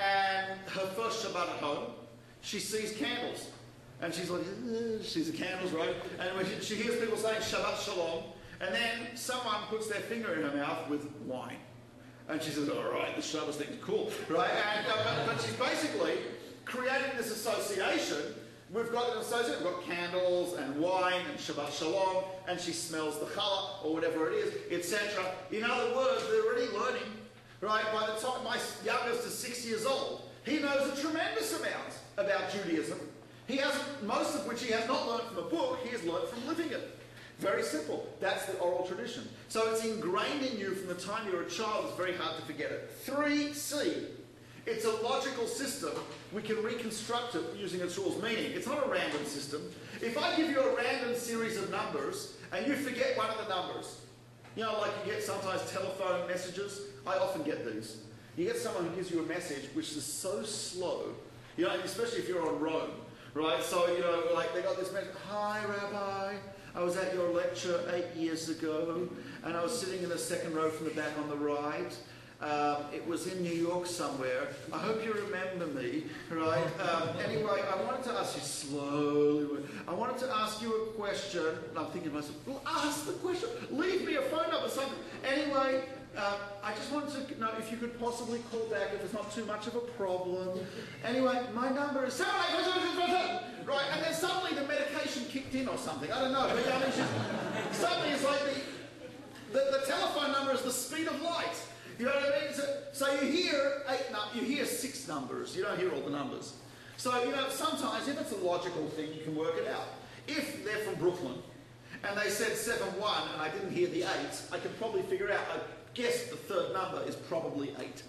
and her first Shabbat at home, she sees candles. And she's like, eh, she sees the candles, right? And when she, she hears people saying Shabbat Shalom, and then someone puts their finger in her mouth with wine. And she says, all right, the Shabbos thing's cool, right? And, uh, but, but she's basically creating this association. We've got an association, we've got candles and wine and Shabbat Shalom, and she smells the challah or whatever it is, et cetera. In other words, they're already learning, right? By the time my youngest is six years old, he knows a tremendous amount about Judaism. He hasn't, most of which he has not learned from a book, he has learned from living it. Very simple. That's the oral tradition. So it's ingrained in you from the time you're a child. It's very hard to forget it. three C. It's a logical system. We can reconstruct it using its rules. Meaning, it's not a random system. If I give you a random series of numbers and you forget one of the numbers, you know, like you get sometimes telephone messages. I often get these. You get someone who gives you a message which is so slow, you know, especially if you're on Rome, right? So, you know, like they got this message, hi, Rabbi. I was at your lecture eight years ago, and I was sitting in the second row from the back on the right. Um, it was in New York somewhere. I hope you remember me, right? Um, anyway, I wanted to ask you slowly. I wanted to ask you a question. And I'm thinking to myself, well, ask the question. Leave me a phone number, something. Anyway, uh, I just wanted to know if you could possibly call back if it's not too much of a problem. Anyway, my number is seven eight seven seven seven seven. Right, and then suddenly the medication kicked in or something. I don't know. But I mean, she's, suddenly it's like the, the the telephone number is the speed of light. You know what I mean? So, so you hear eight, you hear six numbers. You don't hear all the numbers. So you know sometimes if it's a logical thing, you can work it out. If they're from Brooklyn and they said seven one and I didn't hear the eight, I could probably figure out. I guess the third number is probably eight.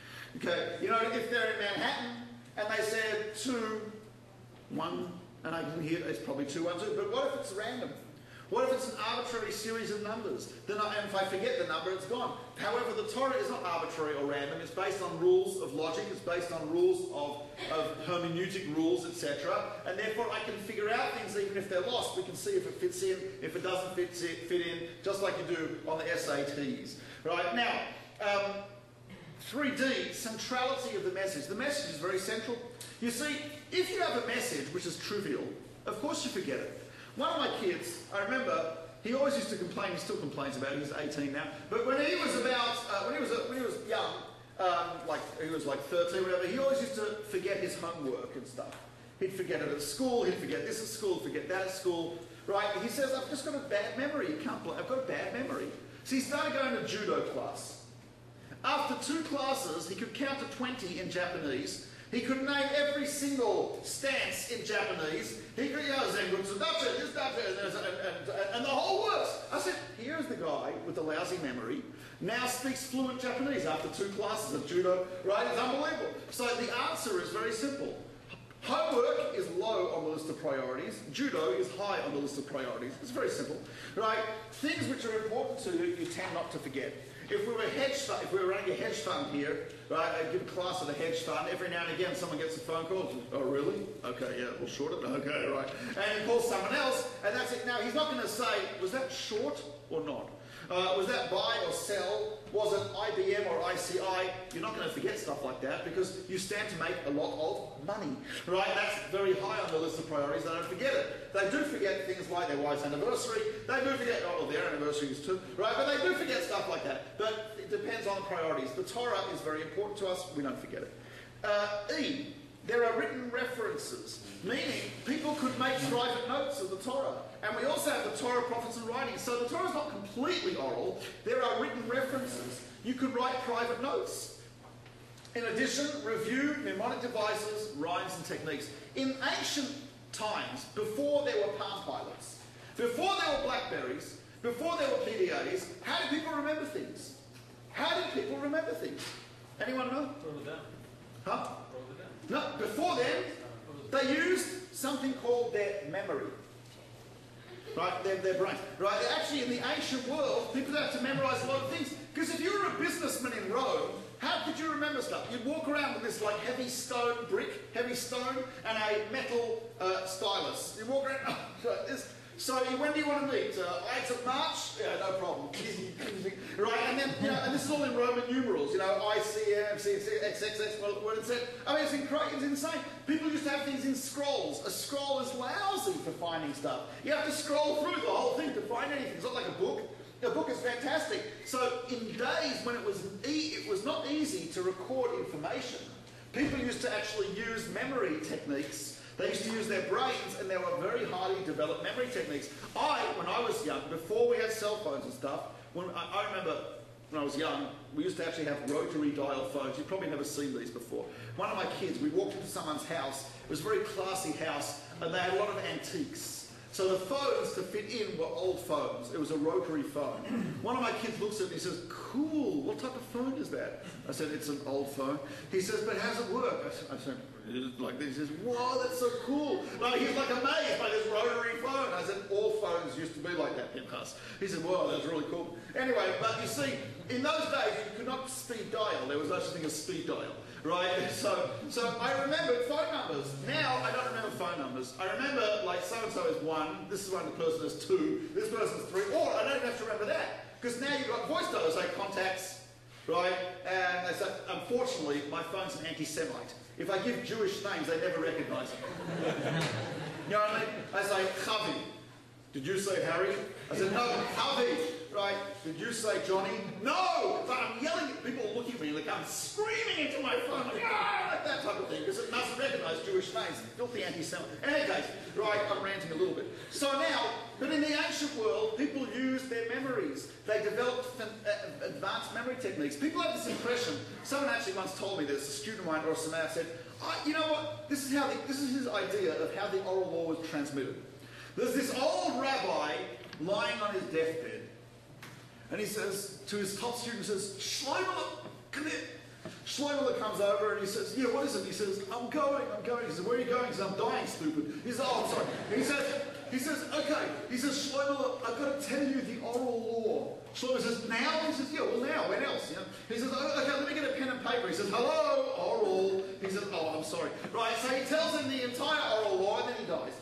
Okay. You know if they're in Manhattan and they said two. One, and I can hear it's probably two, one, two. But what if it's random? What if it's an arbitrary series of numbers? Then, I, and if I forget the number, it's gone. However, the Torah is not arbitrary or random. It's based on rules of logic. It's based on rules of, of hermeneutic rules, et cetera. And therefore, I can figure out things even if they're lost. We can see if it fits in, if it doesn't fit, fit in, just like you do on the S A Ts. Right now, um, three D, centrality of the message. The message is very central. You see, if you have a message which is trivial, of course you forget it. One of my kids, I remember, he always used to complain, he still complains about it, he's eighteen now, but when he was about, uh, when, he was, uh, when he was young, um, like he was like thirteen, whatever, he always used to forget his homework and stuff. He'd forget it at school, he'd forget this at school, forget that at school, right? He says, I've just got a bad memory, you can't blame, I've got a bad memory. So he started going to judo class. After two classes, he could count to twenty in Japanese. He could name every single stance in Japanese. He could, you know, Zengutsu, dacha, this, dacha, and, and, and, and the whole works. I said, here's the guy with the lousy memory, now speaks fluent Japanese after two classes of judo, right? It's unbelievable. So the answer is very simple. Homework is low on the list of priorities. Judo is high on the list of priorities. It's very simple, right? Things which are important to you, you tend not to forget. If we were hedge fund, if we were running a hedge fund here, right, I'd give a class at a hedge fund. Every now and again, someone gets a phone call. Oh, really? Okay, yeah, we'll short it. Okay, right. And he calls someone else, and that's it. Now, he's not going to say, was that short or not? Uh, was that buy or sell? Was it I B M or I C I? You're not going to forget stuff like that because you stand to make a lot of money, right? That's very high on the list of priorities. They don't forget it. They do forget things like their wife's anniversary. They do forget, oh, well, their anniversaries too, right? But they do forget stuff like that. But it depends on the priorities. The Torah is very important to us. We don't forget it. Uh, E, there are written references, meaning people could make private notes of the Torah. And we also have the Torah, prophets, and writings. So the Torah is not completely oral. There are written references. You could write private notes. In addition, review mnemonic devices, rhymes, and techniques. In ancient times, before there were Palm Pilots, before there were Blackberries, before there were P D As, how did people remember things? How did people remember things? Anyone know? Wrote it down. Huh? Wrote it down. No, before then, they used something called their memory. Right, their, their brains. Right, actually in the ancient world, people had to memorize a lot of things. Because if you were a businessman in Rome, how could you remember stuff? You'd walk around with this like heavy stone brick, heavy stone, and a metal uh, stylus. You walk around, oh, this, so you, when do you want to meet? Uh, eighth of March? Yeah, no problem. Right, and then, you know, and this is all in Roman numerals, you know, I C M, C X X X, what it said. I mean, it's, incre- it's insane. People used to have things in scrolls. A scroll is lousy for finding stuff. You have to scroll through the whole thing to find anything. It's not like a book. A book is fantastic. So in days when it was, e- it was not easy to record information, people used to actually use memory techniques. They used to use their brains, and there were very highly developed memory techniques. I, when I was young, before we had cell phones and stuff, when I, I remember when I was young, we used to actually have rotary dial phones. You've probably never seen these before. One of my kids, we walked into someone's house. It was a very classy house, and they had a lot of antiques. So the phones to fit in were old phones. It was a rotary phone. One of my kids looks at it and he says, cool, what type of phone is that? I said, it's an old phone. He says, but how does it work? I said, I said like this. He says, whoa, that's so cool. Like, he's like amazed by this rotary phone. I said, all phones used to be like that, Pinchas. He said, whoa, that's really cool. Anyway, but you see, in those days, you could not speed dial. There was no such thing as speed dial. Right, so so I remembered phone numbers. Now I don't remember phone numbers. I remember like so and so is one. This is one. The person is two. This person's three. Or I don't even have to remember that because now you've got voice dials like contacts, right? And they say, unfortunately, my phone's an anti-Semite. If I give Jewish names, they never recognise it. You know what I mean? I say Chavi. Did you say Harry? I said no, Chavi. Right? Did you say Johnny? No! But I'm yelling at people looking at me like I'm screaming into my phone, like, ah, like that type of thing, because it mustn't recognise Jewish names. Filthy anti-Semite. In any case, right, I'm ranting a little bit. So now, but in the ancient world, people used their memories. They developed uh, advanced memory techniques. People have this impression. Someone actually once told me this, a student of mine, or Samar, said, oh, you know what, this is how the, this is his idea of how the oral law was transmitted. There's this old rabbi lying on his deathbed, and he says to his top student, he says, Shlomo, come here. Shlomo comes over and he says, yeah, what is it? He says, I'm going, I'm going. He says, where are you going? He says, I'm dying, stupid. He says, oh, I'm sorry. He says, he says, okay. He says, Shlomo, I've got to tell you the oral law. Shlomo says, now? He says, yeah, well, now, when else? You know? He says, oh, okay, let me get a pen and paper. He says, hello, oral. He says, oh, I'm sorry. Right, so he tells him the entire oral law and then he dies.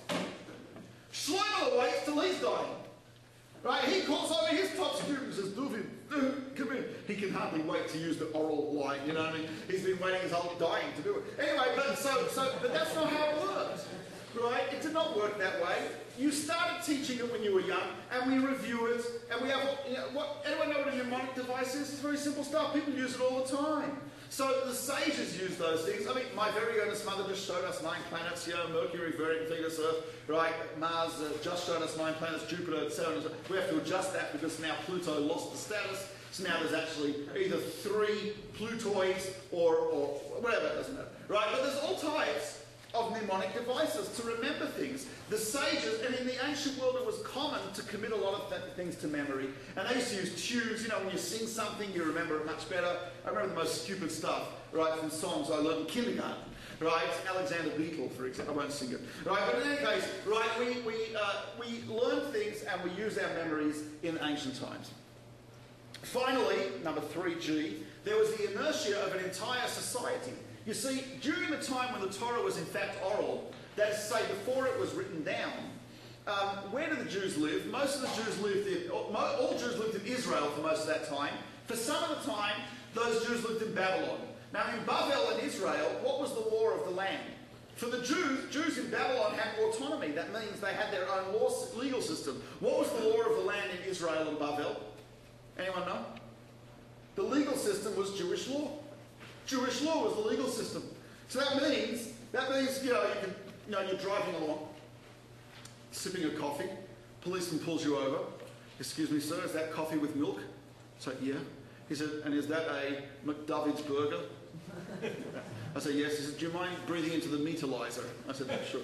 Shlomo waits till he's dying. Right, he calls over his top student and says, Duvin, come in. He can hardly wait to use the oral line, you know what I mean? He's been waiting his whole dying to do it. Anyway, but so, so, but that's not how it works, right? It did not work that way. You started teaching it when you were young, and we review it, and we have, you know, what, anyone know what a mnemonic device is? It's very simple stuff. People use it all the time. So the sages use those things. I mean, my very earnest mother just showed us nine planets, you know, Mercury, Venus, Earth, right? Mars uh, just showed us nine planets, Jupiter, Saturn. We have to adjust that because now Pluto lost the status. So now there's actually either three Plutoids or, or whatever, it doesn't matter. Right? But there's all types of mnemonic devices to remember things. The sages, and in the ancient world it was common to commit a lot of th- things to memory. And they used to use tunes, you know, when you sing something you remember it much better. I remember the most stupid stuff. right, from songs I learned in kindergarten. Right, Alexander Beetle, for example. I won't sing it. Right, but in any case, right, we we uh, we learn things and we use our memories in ancient times. Finally, number three G, there was the inertia of an entire society. You see, during the time when the Torah was in fact oral, that is to say, before it was written down, um, where did the Jews live? Most of the Jews lived in, all Jews lived in Israel for most of that time. For some of the time, those Jews lived in Babylon. Now, in Bavel and Israel, what was the law of the land? For the Jews, Jews in Babylon had autonomy. That means they had their own law, legal system. What was the law of the land in Israel and Bavel? Anyone know? The legal system was Jewish law. Jewish law was the legal system. So that means, that means, you know, you can, you know, you're driving along, sipping a coffee, policeman pulls you over. Excuse me, sir, is that coffee with milk? So, yeah. He said, and is that a McDavid's burger? I said, yes. He said, do you mind breathing into the meterlizer? I said, sure.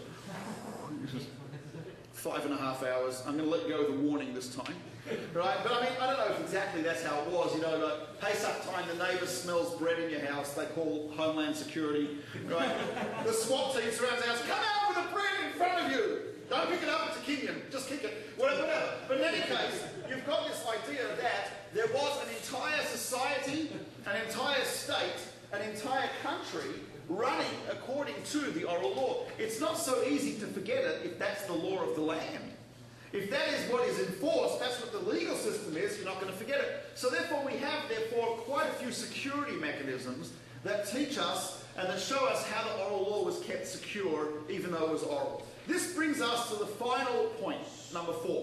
Five and a half hours. I'm going to let you go with a warning this time. Right? But I mean, I don't know if exactly that's how it was. You know, like Pesach time, the neighbour smells bread in your house. They call Homeland Security. Right? The SWAT team surrounds the house. Come out with the bread in front of you. Don't pick it up, it's a Kenyan. Just kick it. Whatever, whatever. But in any case, you've got this idea that there was an entire society, an entire state, an entire country running according to the oral law. It's not so easy to forget it if that's the law of the land. If that is what is enforced, that's what the legal system is, you're not going to forget it. So therefore we have, therefore, quite a few security mechanisms that teach us and that show us how the oral law was kept secure, even though it was oral. This brings us to the final point, number four.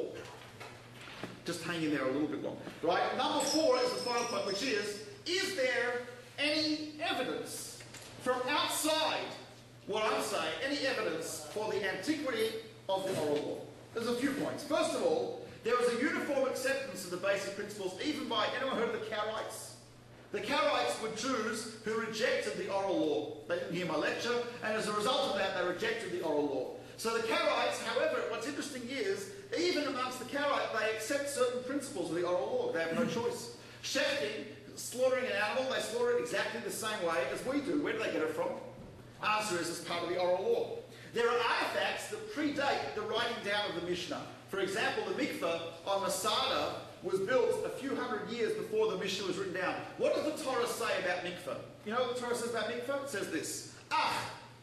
Just hang in there a little bit longer. Right? Number four is the final point, which is, is there any evidence from outside what I'm saying, any evidence for the antiquity of the oral law? There's a few points. First of all, there was a uniform acceptance of the basic principles, even by, anyone heard of the Karaites? The Karaites were Jews who rejected the oral law. They didn't hear my lecture, and as a result of that, they rejected the oral law. So the Karaites, however, what's interesting is, even amongst the Karaites, they accept certain principles of the oral law. They have no choice. Shechting, slaughtering an animal, they slaughter it exactly the same way as we do. Where do they get it from? Answer is, as part of the oral law. There are artifacts that predate the writing down of the Mishnah. For example, the mikveh on Masada was built a few hundred years before the Mishnah was written down. What does the Torah say about mikveh? You know what the Torah says about mikveh? It says this. Ach,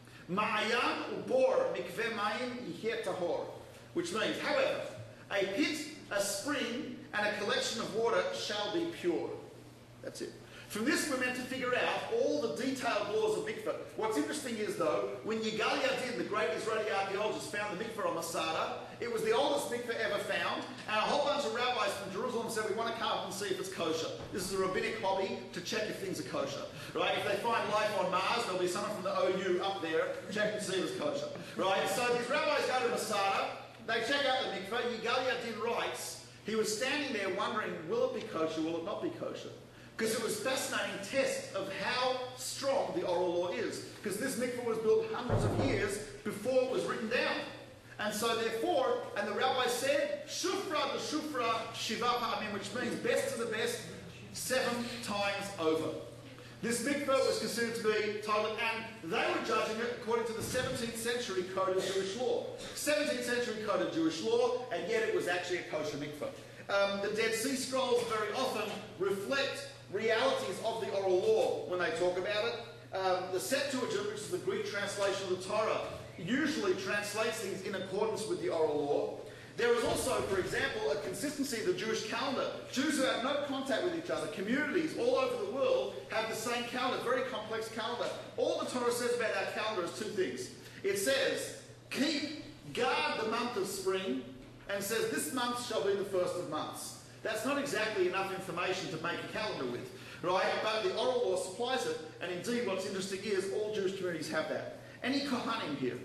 ma'ayan ubor mikveh mayim yiheh tahor. Which means, however, a pit, a spring, and a collection of water shall be pure. That's it. From this, we're meant to figure out all the detailed laws of mikveh. What's interesting is, though, when Yigal Yadin, the great Israeli archaeologist, found the mikveh on Masada, it was the oldest mikveh ever found, and a whole bunch of rabbis from Jerusalem said, we want to come up and see if it's kosher. This is a rabbinic hobby to check if things are kosher. Right? If they find life on Mars, there'll be someone from the O U up there checking to see if it's kosher. Right? So these rabbis go to Masada, they check out the mikveh. Yigal Yadin writes, he was standing there wondering, will it be kosher, will it not be kosher? Because it was a fascinating test of how strong the oral law is. Because this mikveh was built hundreds of years before it was written down. And so therefore, and the rabbi said, Shufra the Shufra Shiva Pa'amim, which means best to the best, seven times over. This mikveh was considered to be total, and they were judging it according to the seventeenth century code of Jewish law. seventeenth century code of Jewish law, and yet it was actually a kosher mikveh. Um, the Dead Sea Scrolls very often reflect realities of the oral law when they talk about it. Um, the Septuagint, which is the Greek translation of the Torah, usually translates things in accordance with the oral law. There is also, for example, a consistency of the Jewish calendar. Jews who have no contact with each other, communities all over the world, have the same calendar, very complex calendar. All the Torah says about our calendar is two things. It says, keep, guard the month of spring, and says this month shall be the first of months. That's not exactly enough information to make a calendar with, right? But the oral law supplies it, and indeed what's interesting is all Jewish communities have that. Any Kohanim here?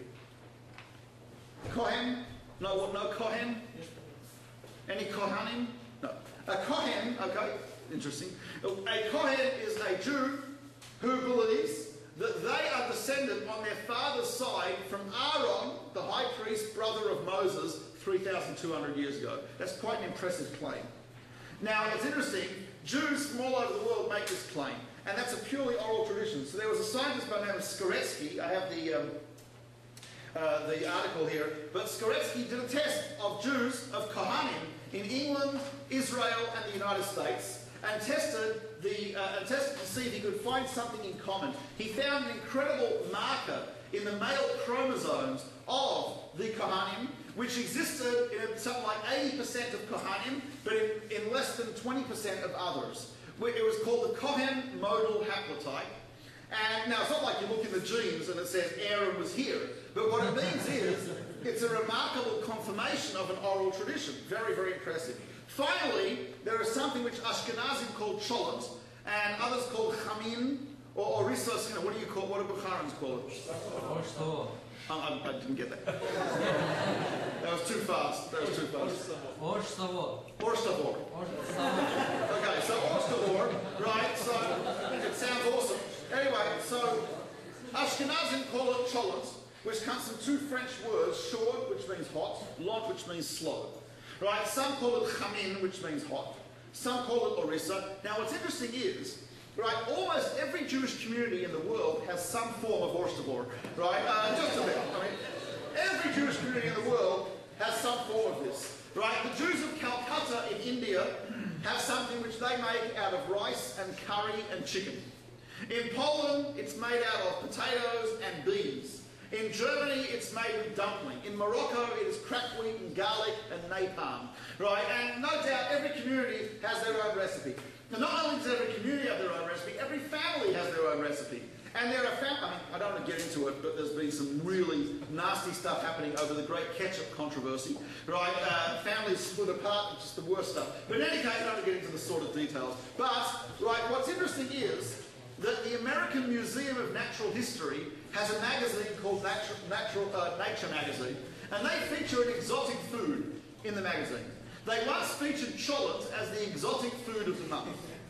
Kohen? No, what? No Kohen? Any Kohanim? No. A Kohen, okay, interesting. A Kohen is a Jew who believes that they are descended on their father's side from Aaron, the high priest, brother of Moses, three thousand two hundred years ago. That's quite an impressive claim. Now, it's interesting, Jews from all over the world make this claim. and that's a purely oral tradition. So there was a scientist by the name of Skoretsky. I have the, um, uh, the article here. But Skoretsky did a test of Jews, of Kohanim, in England, Israel, and the United States, and tested, the, uh, and tested to see if he could find something in common. He found an incredible marker in the male chromosomes of the Kohanim, which existed in something like eighty percent of Kohanim, but in, in less than twenty percent of others. It was called the Kohen modal haplotype. And now, it's not like you look in the genes and it says Aaron was here, but what it means is it's a remarkable confirmation of an oral tradition. Very, very impressive. Finally, there is something which Ashkenazim call cholent, and others call chamin, or orissos. You know, what do you call? What do Bukharans call it? I, I, I didn't get that. That was too fast. That was too fast. Orshtavor. Orshtavor. Okay, so Orshtavor, right? So it sounds awesome. Anyway, so Ashkenazim call it cholent, which comes from two French words: short, which means hot; lot, which means slow. Right? Some call it chamin, which means hot. Some call it orissa. Now, what's interesting is, right, almost every Jewish community in the world has some form of Orshtavor, right? Uh, just about. I mean, every Jewish community in the world has some form of this, right? The Jews of Calcutta in India have something which they make out of rice and curry and chicken. In Poland, it's made out of potatoes and beans. In Germany, it's made with dumpling. In Morocco, it is cracked wheat and garlic and napalm, right? And no doubt every community has their own recipe. Now, not only does every community have their own recipe, every family has their own recipe. And there are families, I mean, I don't want to get into it, but there's been some really nasty stuff happening over the great ketchup controversy, right? Uh, families split apart, it's just the worst stuff. But in any case, I don't want to get into the sort of details. But, right, what's interesting is that the American Museum of Natural History has a magazine called Natural, Natural, uh, Nature Magazine, and they feature an exotic food in the magazine. They once featured cholent as the exotic food of the month.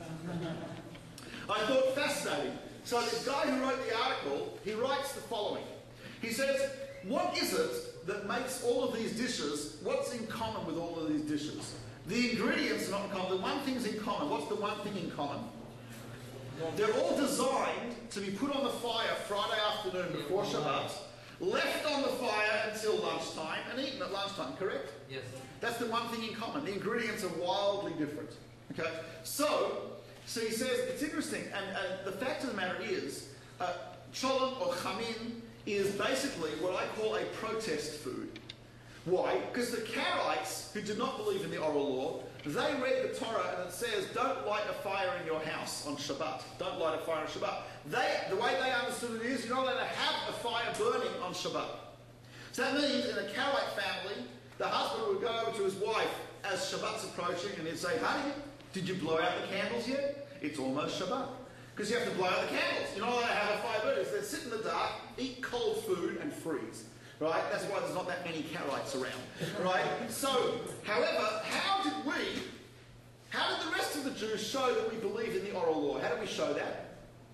I thought fascinating. So this guy who wrote the article, he writes the following. He says, what is it that makes all of these dishes, what's in common with all of these dishes? The ingredients are not in common, the one thing's in common. What's the one thing in common? They're all designed to be put on the fire Friday afternoon before Shabbat, left on the fire until lunchtime, and eaten at lunchtime, correct? Yes. That's the one thing in common. The ingredients are wildly different. Okay? So, so he says, it's interesting, and, and the fact of the matter is, uh, cholent or chamin is basically what I call a protest food. Why? Because the Karaites, who did not believe in the oral law, they read the Torah and it says, don't light a fire in your house on Shabbat. Don't light a fire on Shabbat. They, the way they understood it is, you're not allowed to have a fire burning on Shabbat. So that means in a Karaite family, the husband would go over to his wife as Shabbat's approaching and he'd say, honey, did you blow out the candles yet? It's almost Shabbat. Because you have to blow out the candles. You're not allowed to have a fire burning. So they sit in the dark, eat cold food and freeze. Right? That's why there's not that many Karaites around. Right? So, however, how did we, how did the rest of the Jews show that we believe in the oral law? How did we show that?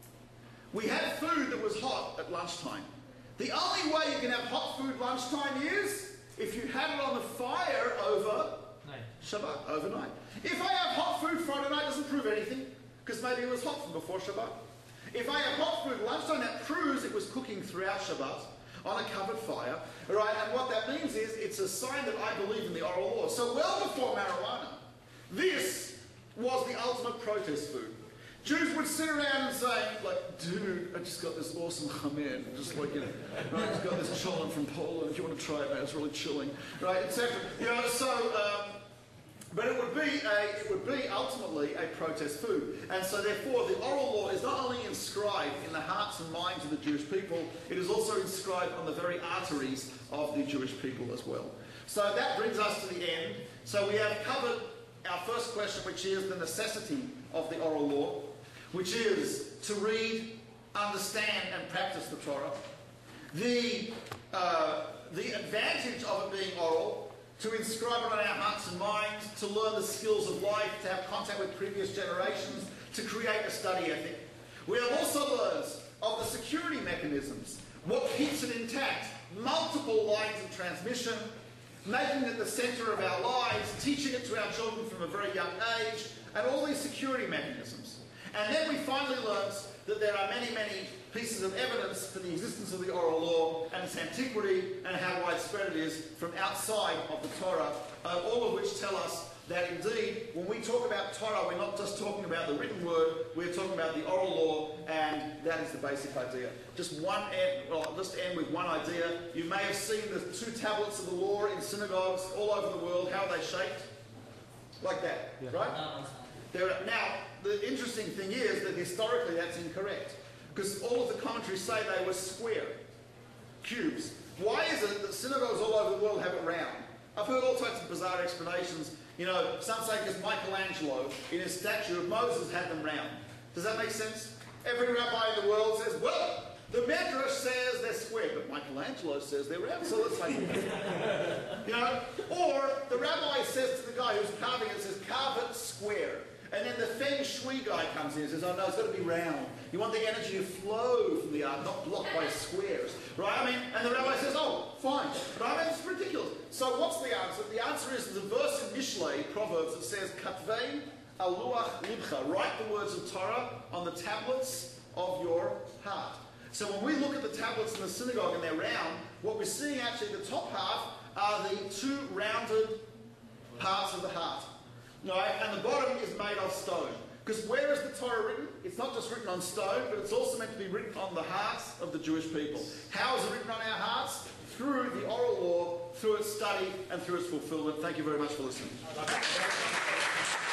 We had food that was hot at lunchtime. The only way you can have hot food lunchtime is if you had it on the fire over Night. Shabbat, overnight. If I have hot food Friday night, it doesn't prove anything, because maybe it was hot from before Shabbat. If I have hot food lunchtime, that proves it was cooking throughout Shabbat on a covered fire, right? And what that means is it's a sign that I believe in the oral law. So well before marijuana, this was the ultimate protest food. Jews would sit around and say, like, dude, I just got this awesome chamin, just like, you know, right, I just got this cholent from Poland, if you want to try it, man, it's really chilling, right, et cetera. You know, so, um, but it would be a, it would be ultimately a protest food. And so therefore the oral law is not only inscribed in the hearts and minds of the Jewish people, it is also inscribed on the very arteries of the Jewish people as well. So that brings us to the end. So we have covered our first question, which is the necessity of the oral law, which is to read, understand and practice the Torah. The, uh, the advantage of it being oral, to inscribe it on our hearts and minds, to learn the skills of life, to have contact with previous generations, to create a study ethic. We have also learned of the security mechanisms, what keeps it intact, multiple lines of transmission, making it the centre of our lives, teaching it to our children from a very young age, and all these security mechanisms. And then we finally learnt that there are many, many pieces of evidence for the existence of the oral law and its antiquity and how widespread it is from outside of the Torah, uh, all of which tell us that indeed, when we talk about Torah, we're not just talking about the written word, we're talking about the oral law, and that is the basic idea. Just one, end, well, I'll just end with one idea. You may have seen the two tablets of the law in synagogues all over the world. How are they shaped? Like that, yeah. Right? There are, now, the interesting thing is that historically that's incorrect, because all of the commentaries say they were square, cubes. Why is it that synagogues all over the world have it round? I've heard all types of bizarre explanations. You know, some say because Michelangelo, in his statue of Moses, had them round. Does that make sense? Every rabbi in the world says, well, the Medrash says they're square, but Michelangelo says they're round, so let's make it. You know? Or the rabbi says to the guy who's carving it, says, carve it square. And then the Feng Shui guy comes in and says, oh no, it's got to be round. You want the energy to flow from the art, not blocked by squares. Right? I mean, and the rabbi says, oh, fine. But I mean, it's ridiculous. So what's the answer? The answer is the verse in Mishlei, Proverbs, that says, Katvei aluach libcha. Write the words of Torah on the tablets of your heart. So when we look at the tablets in the synagogue and they're round, what we're seeing actually at the top half are the two rounded parts of the heart. Right? And the bottom is made of stone. Because where is the Torah written? It's not just written on stone, but it's also meant to be written on the hearts of the Jewish people. How is it written on our hearts? Through the oral law, through its study, and through its fulfillment. Thank you very much for listening.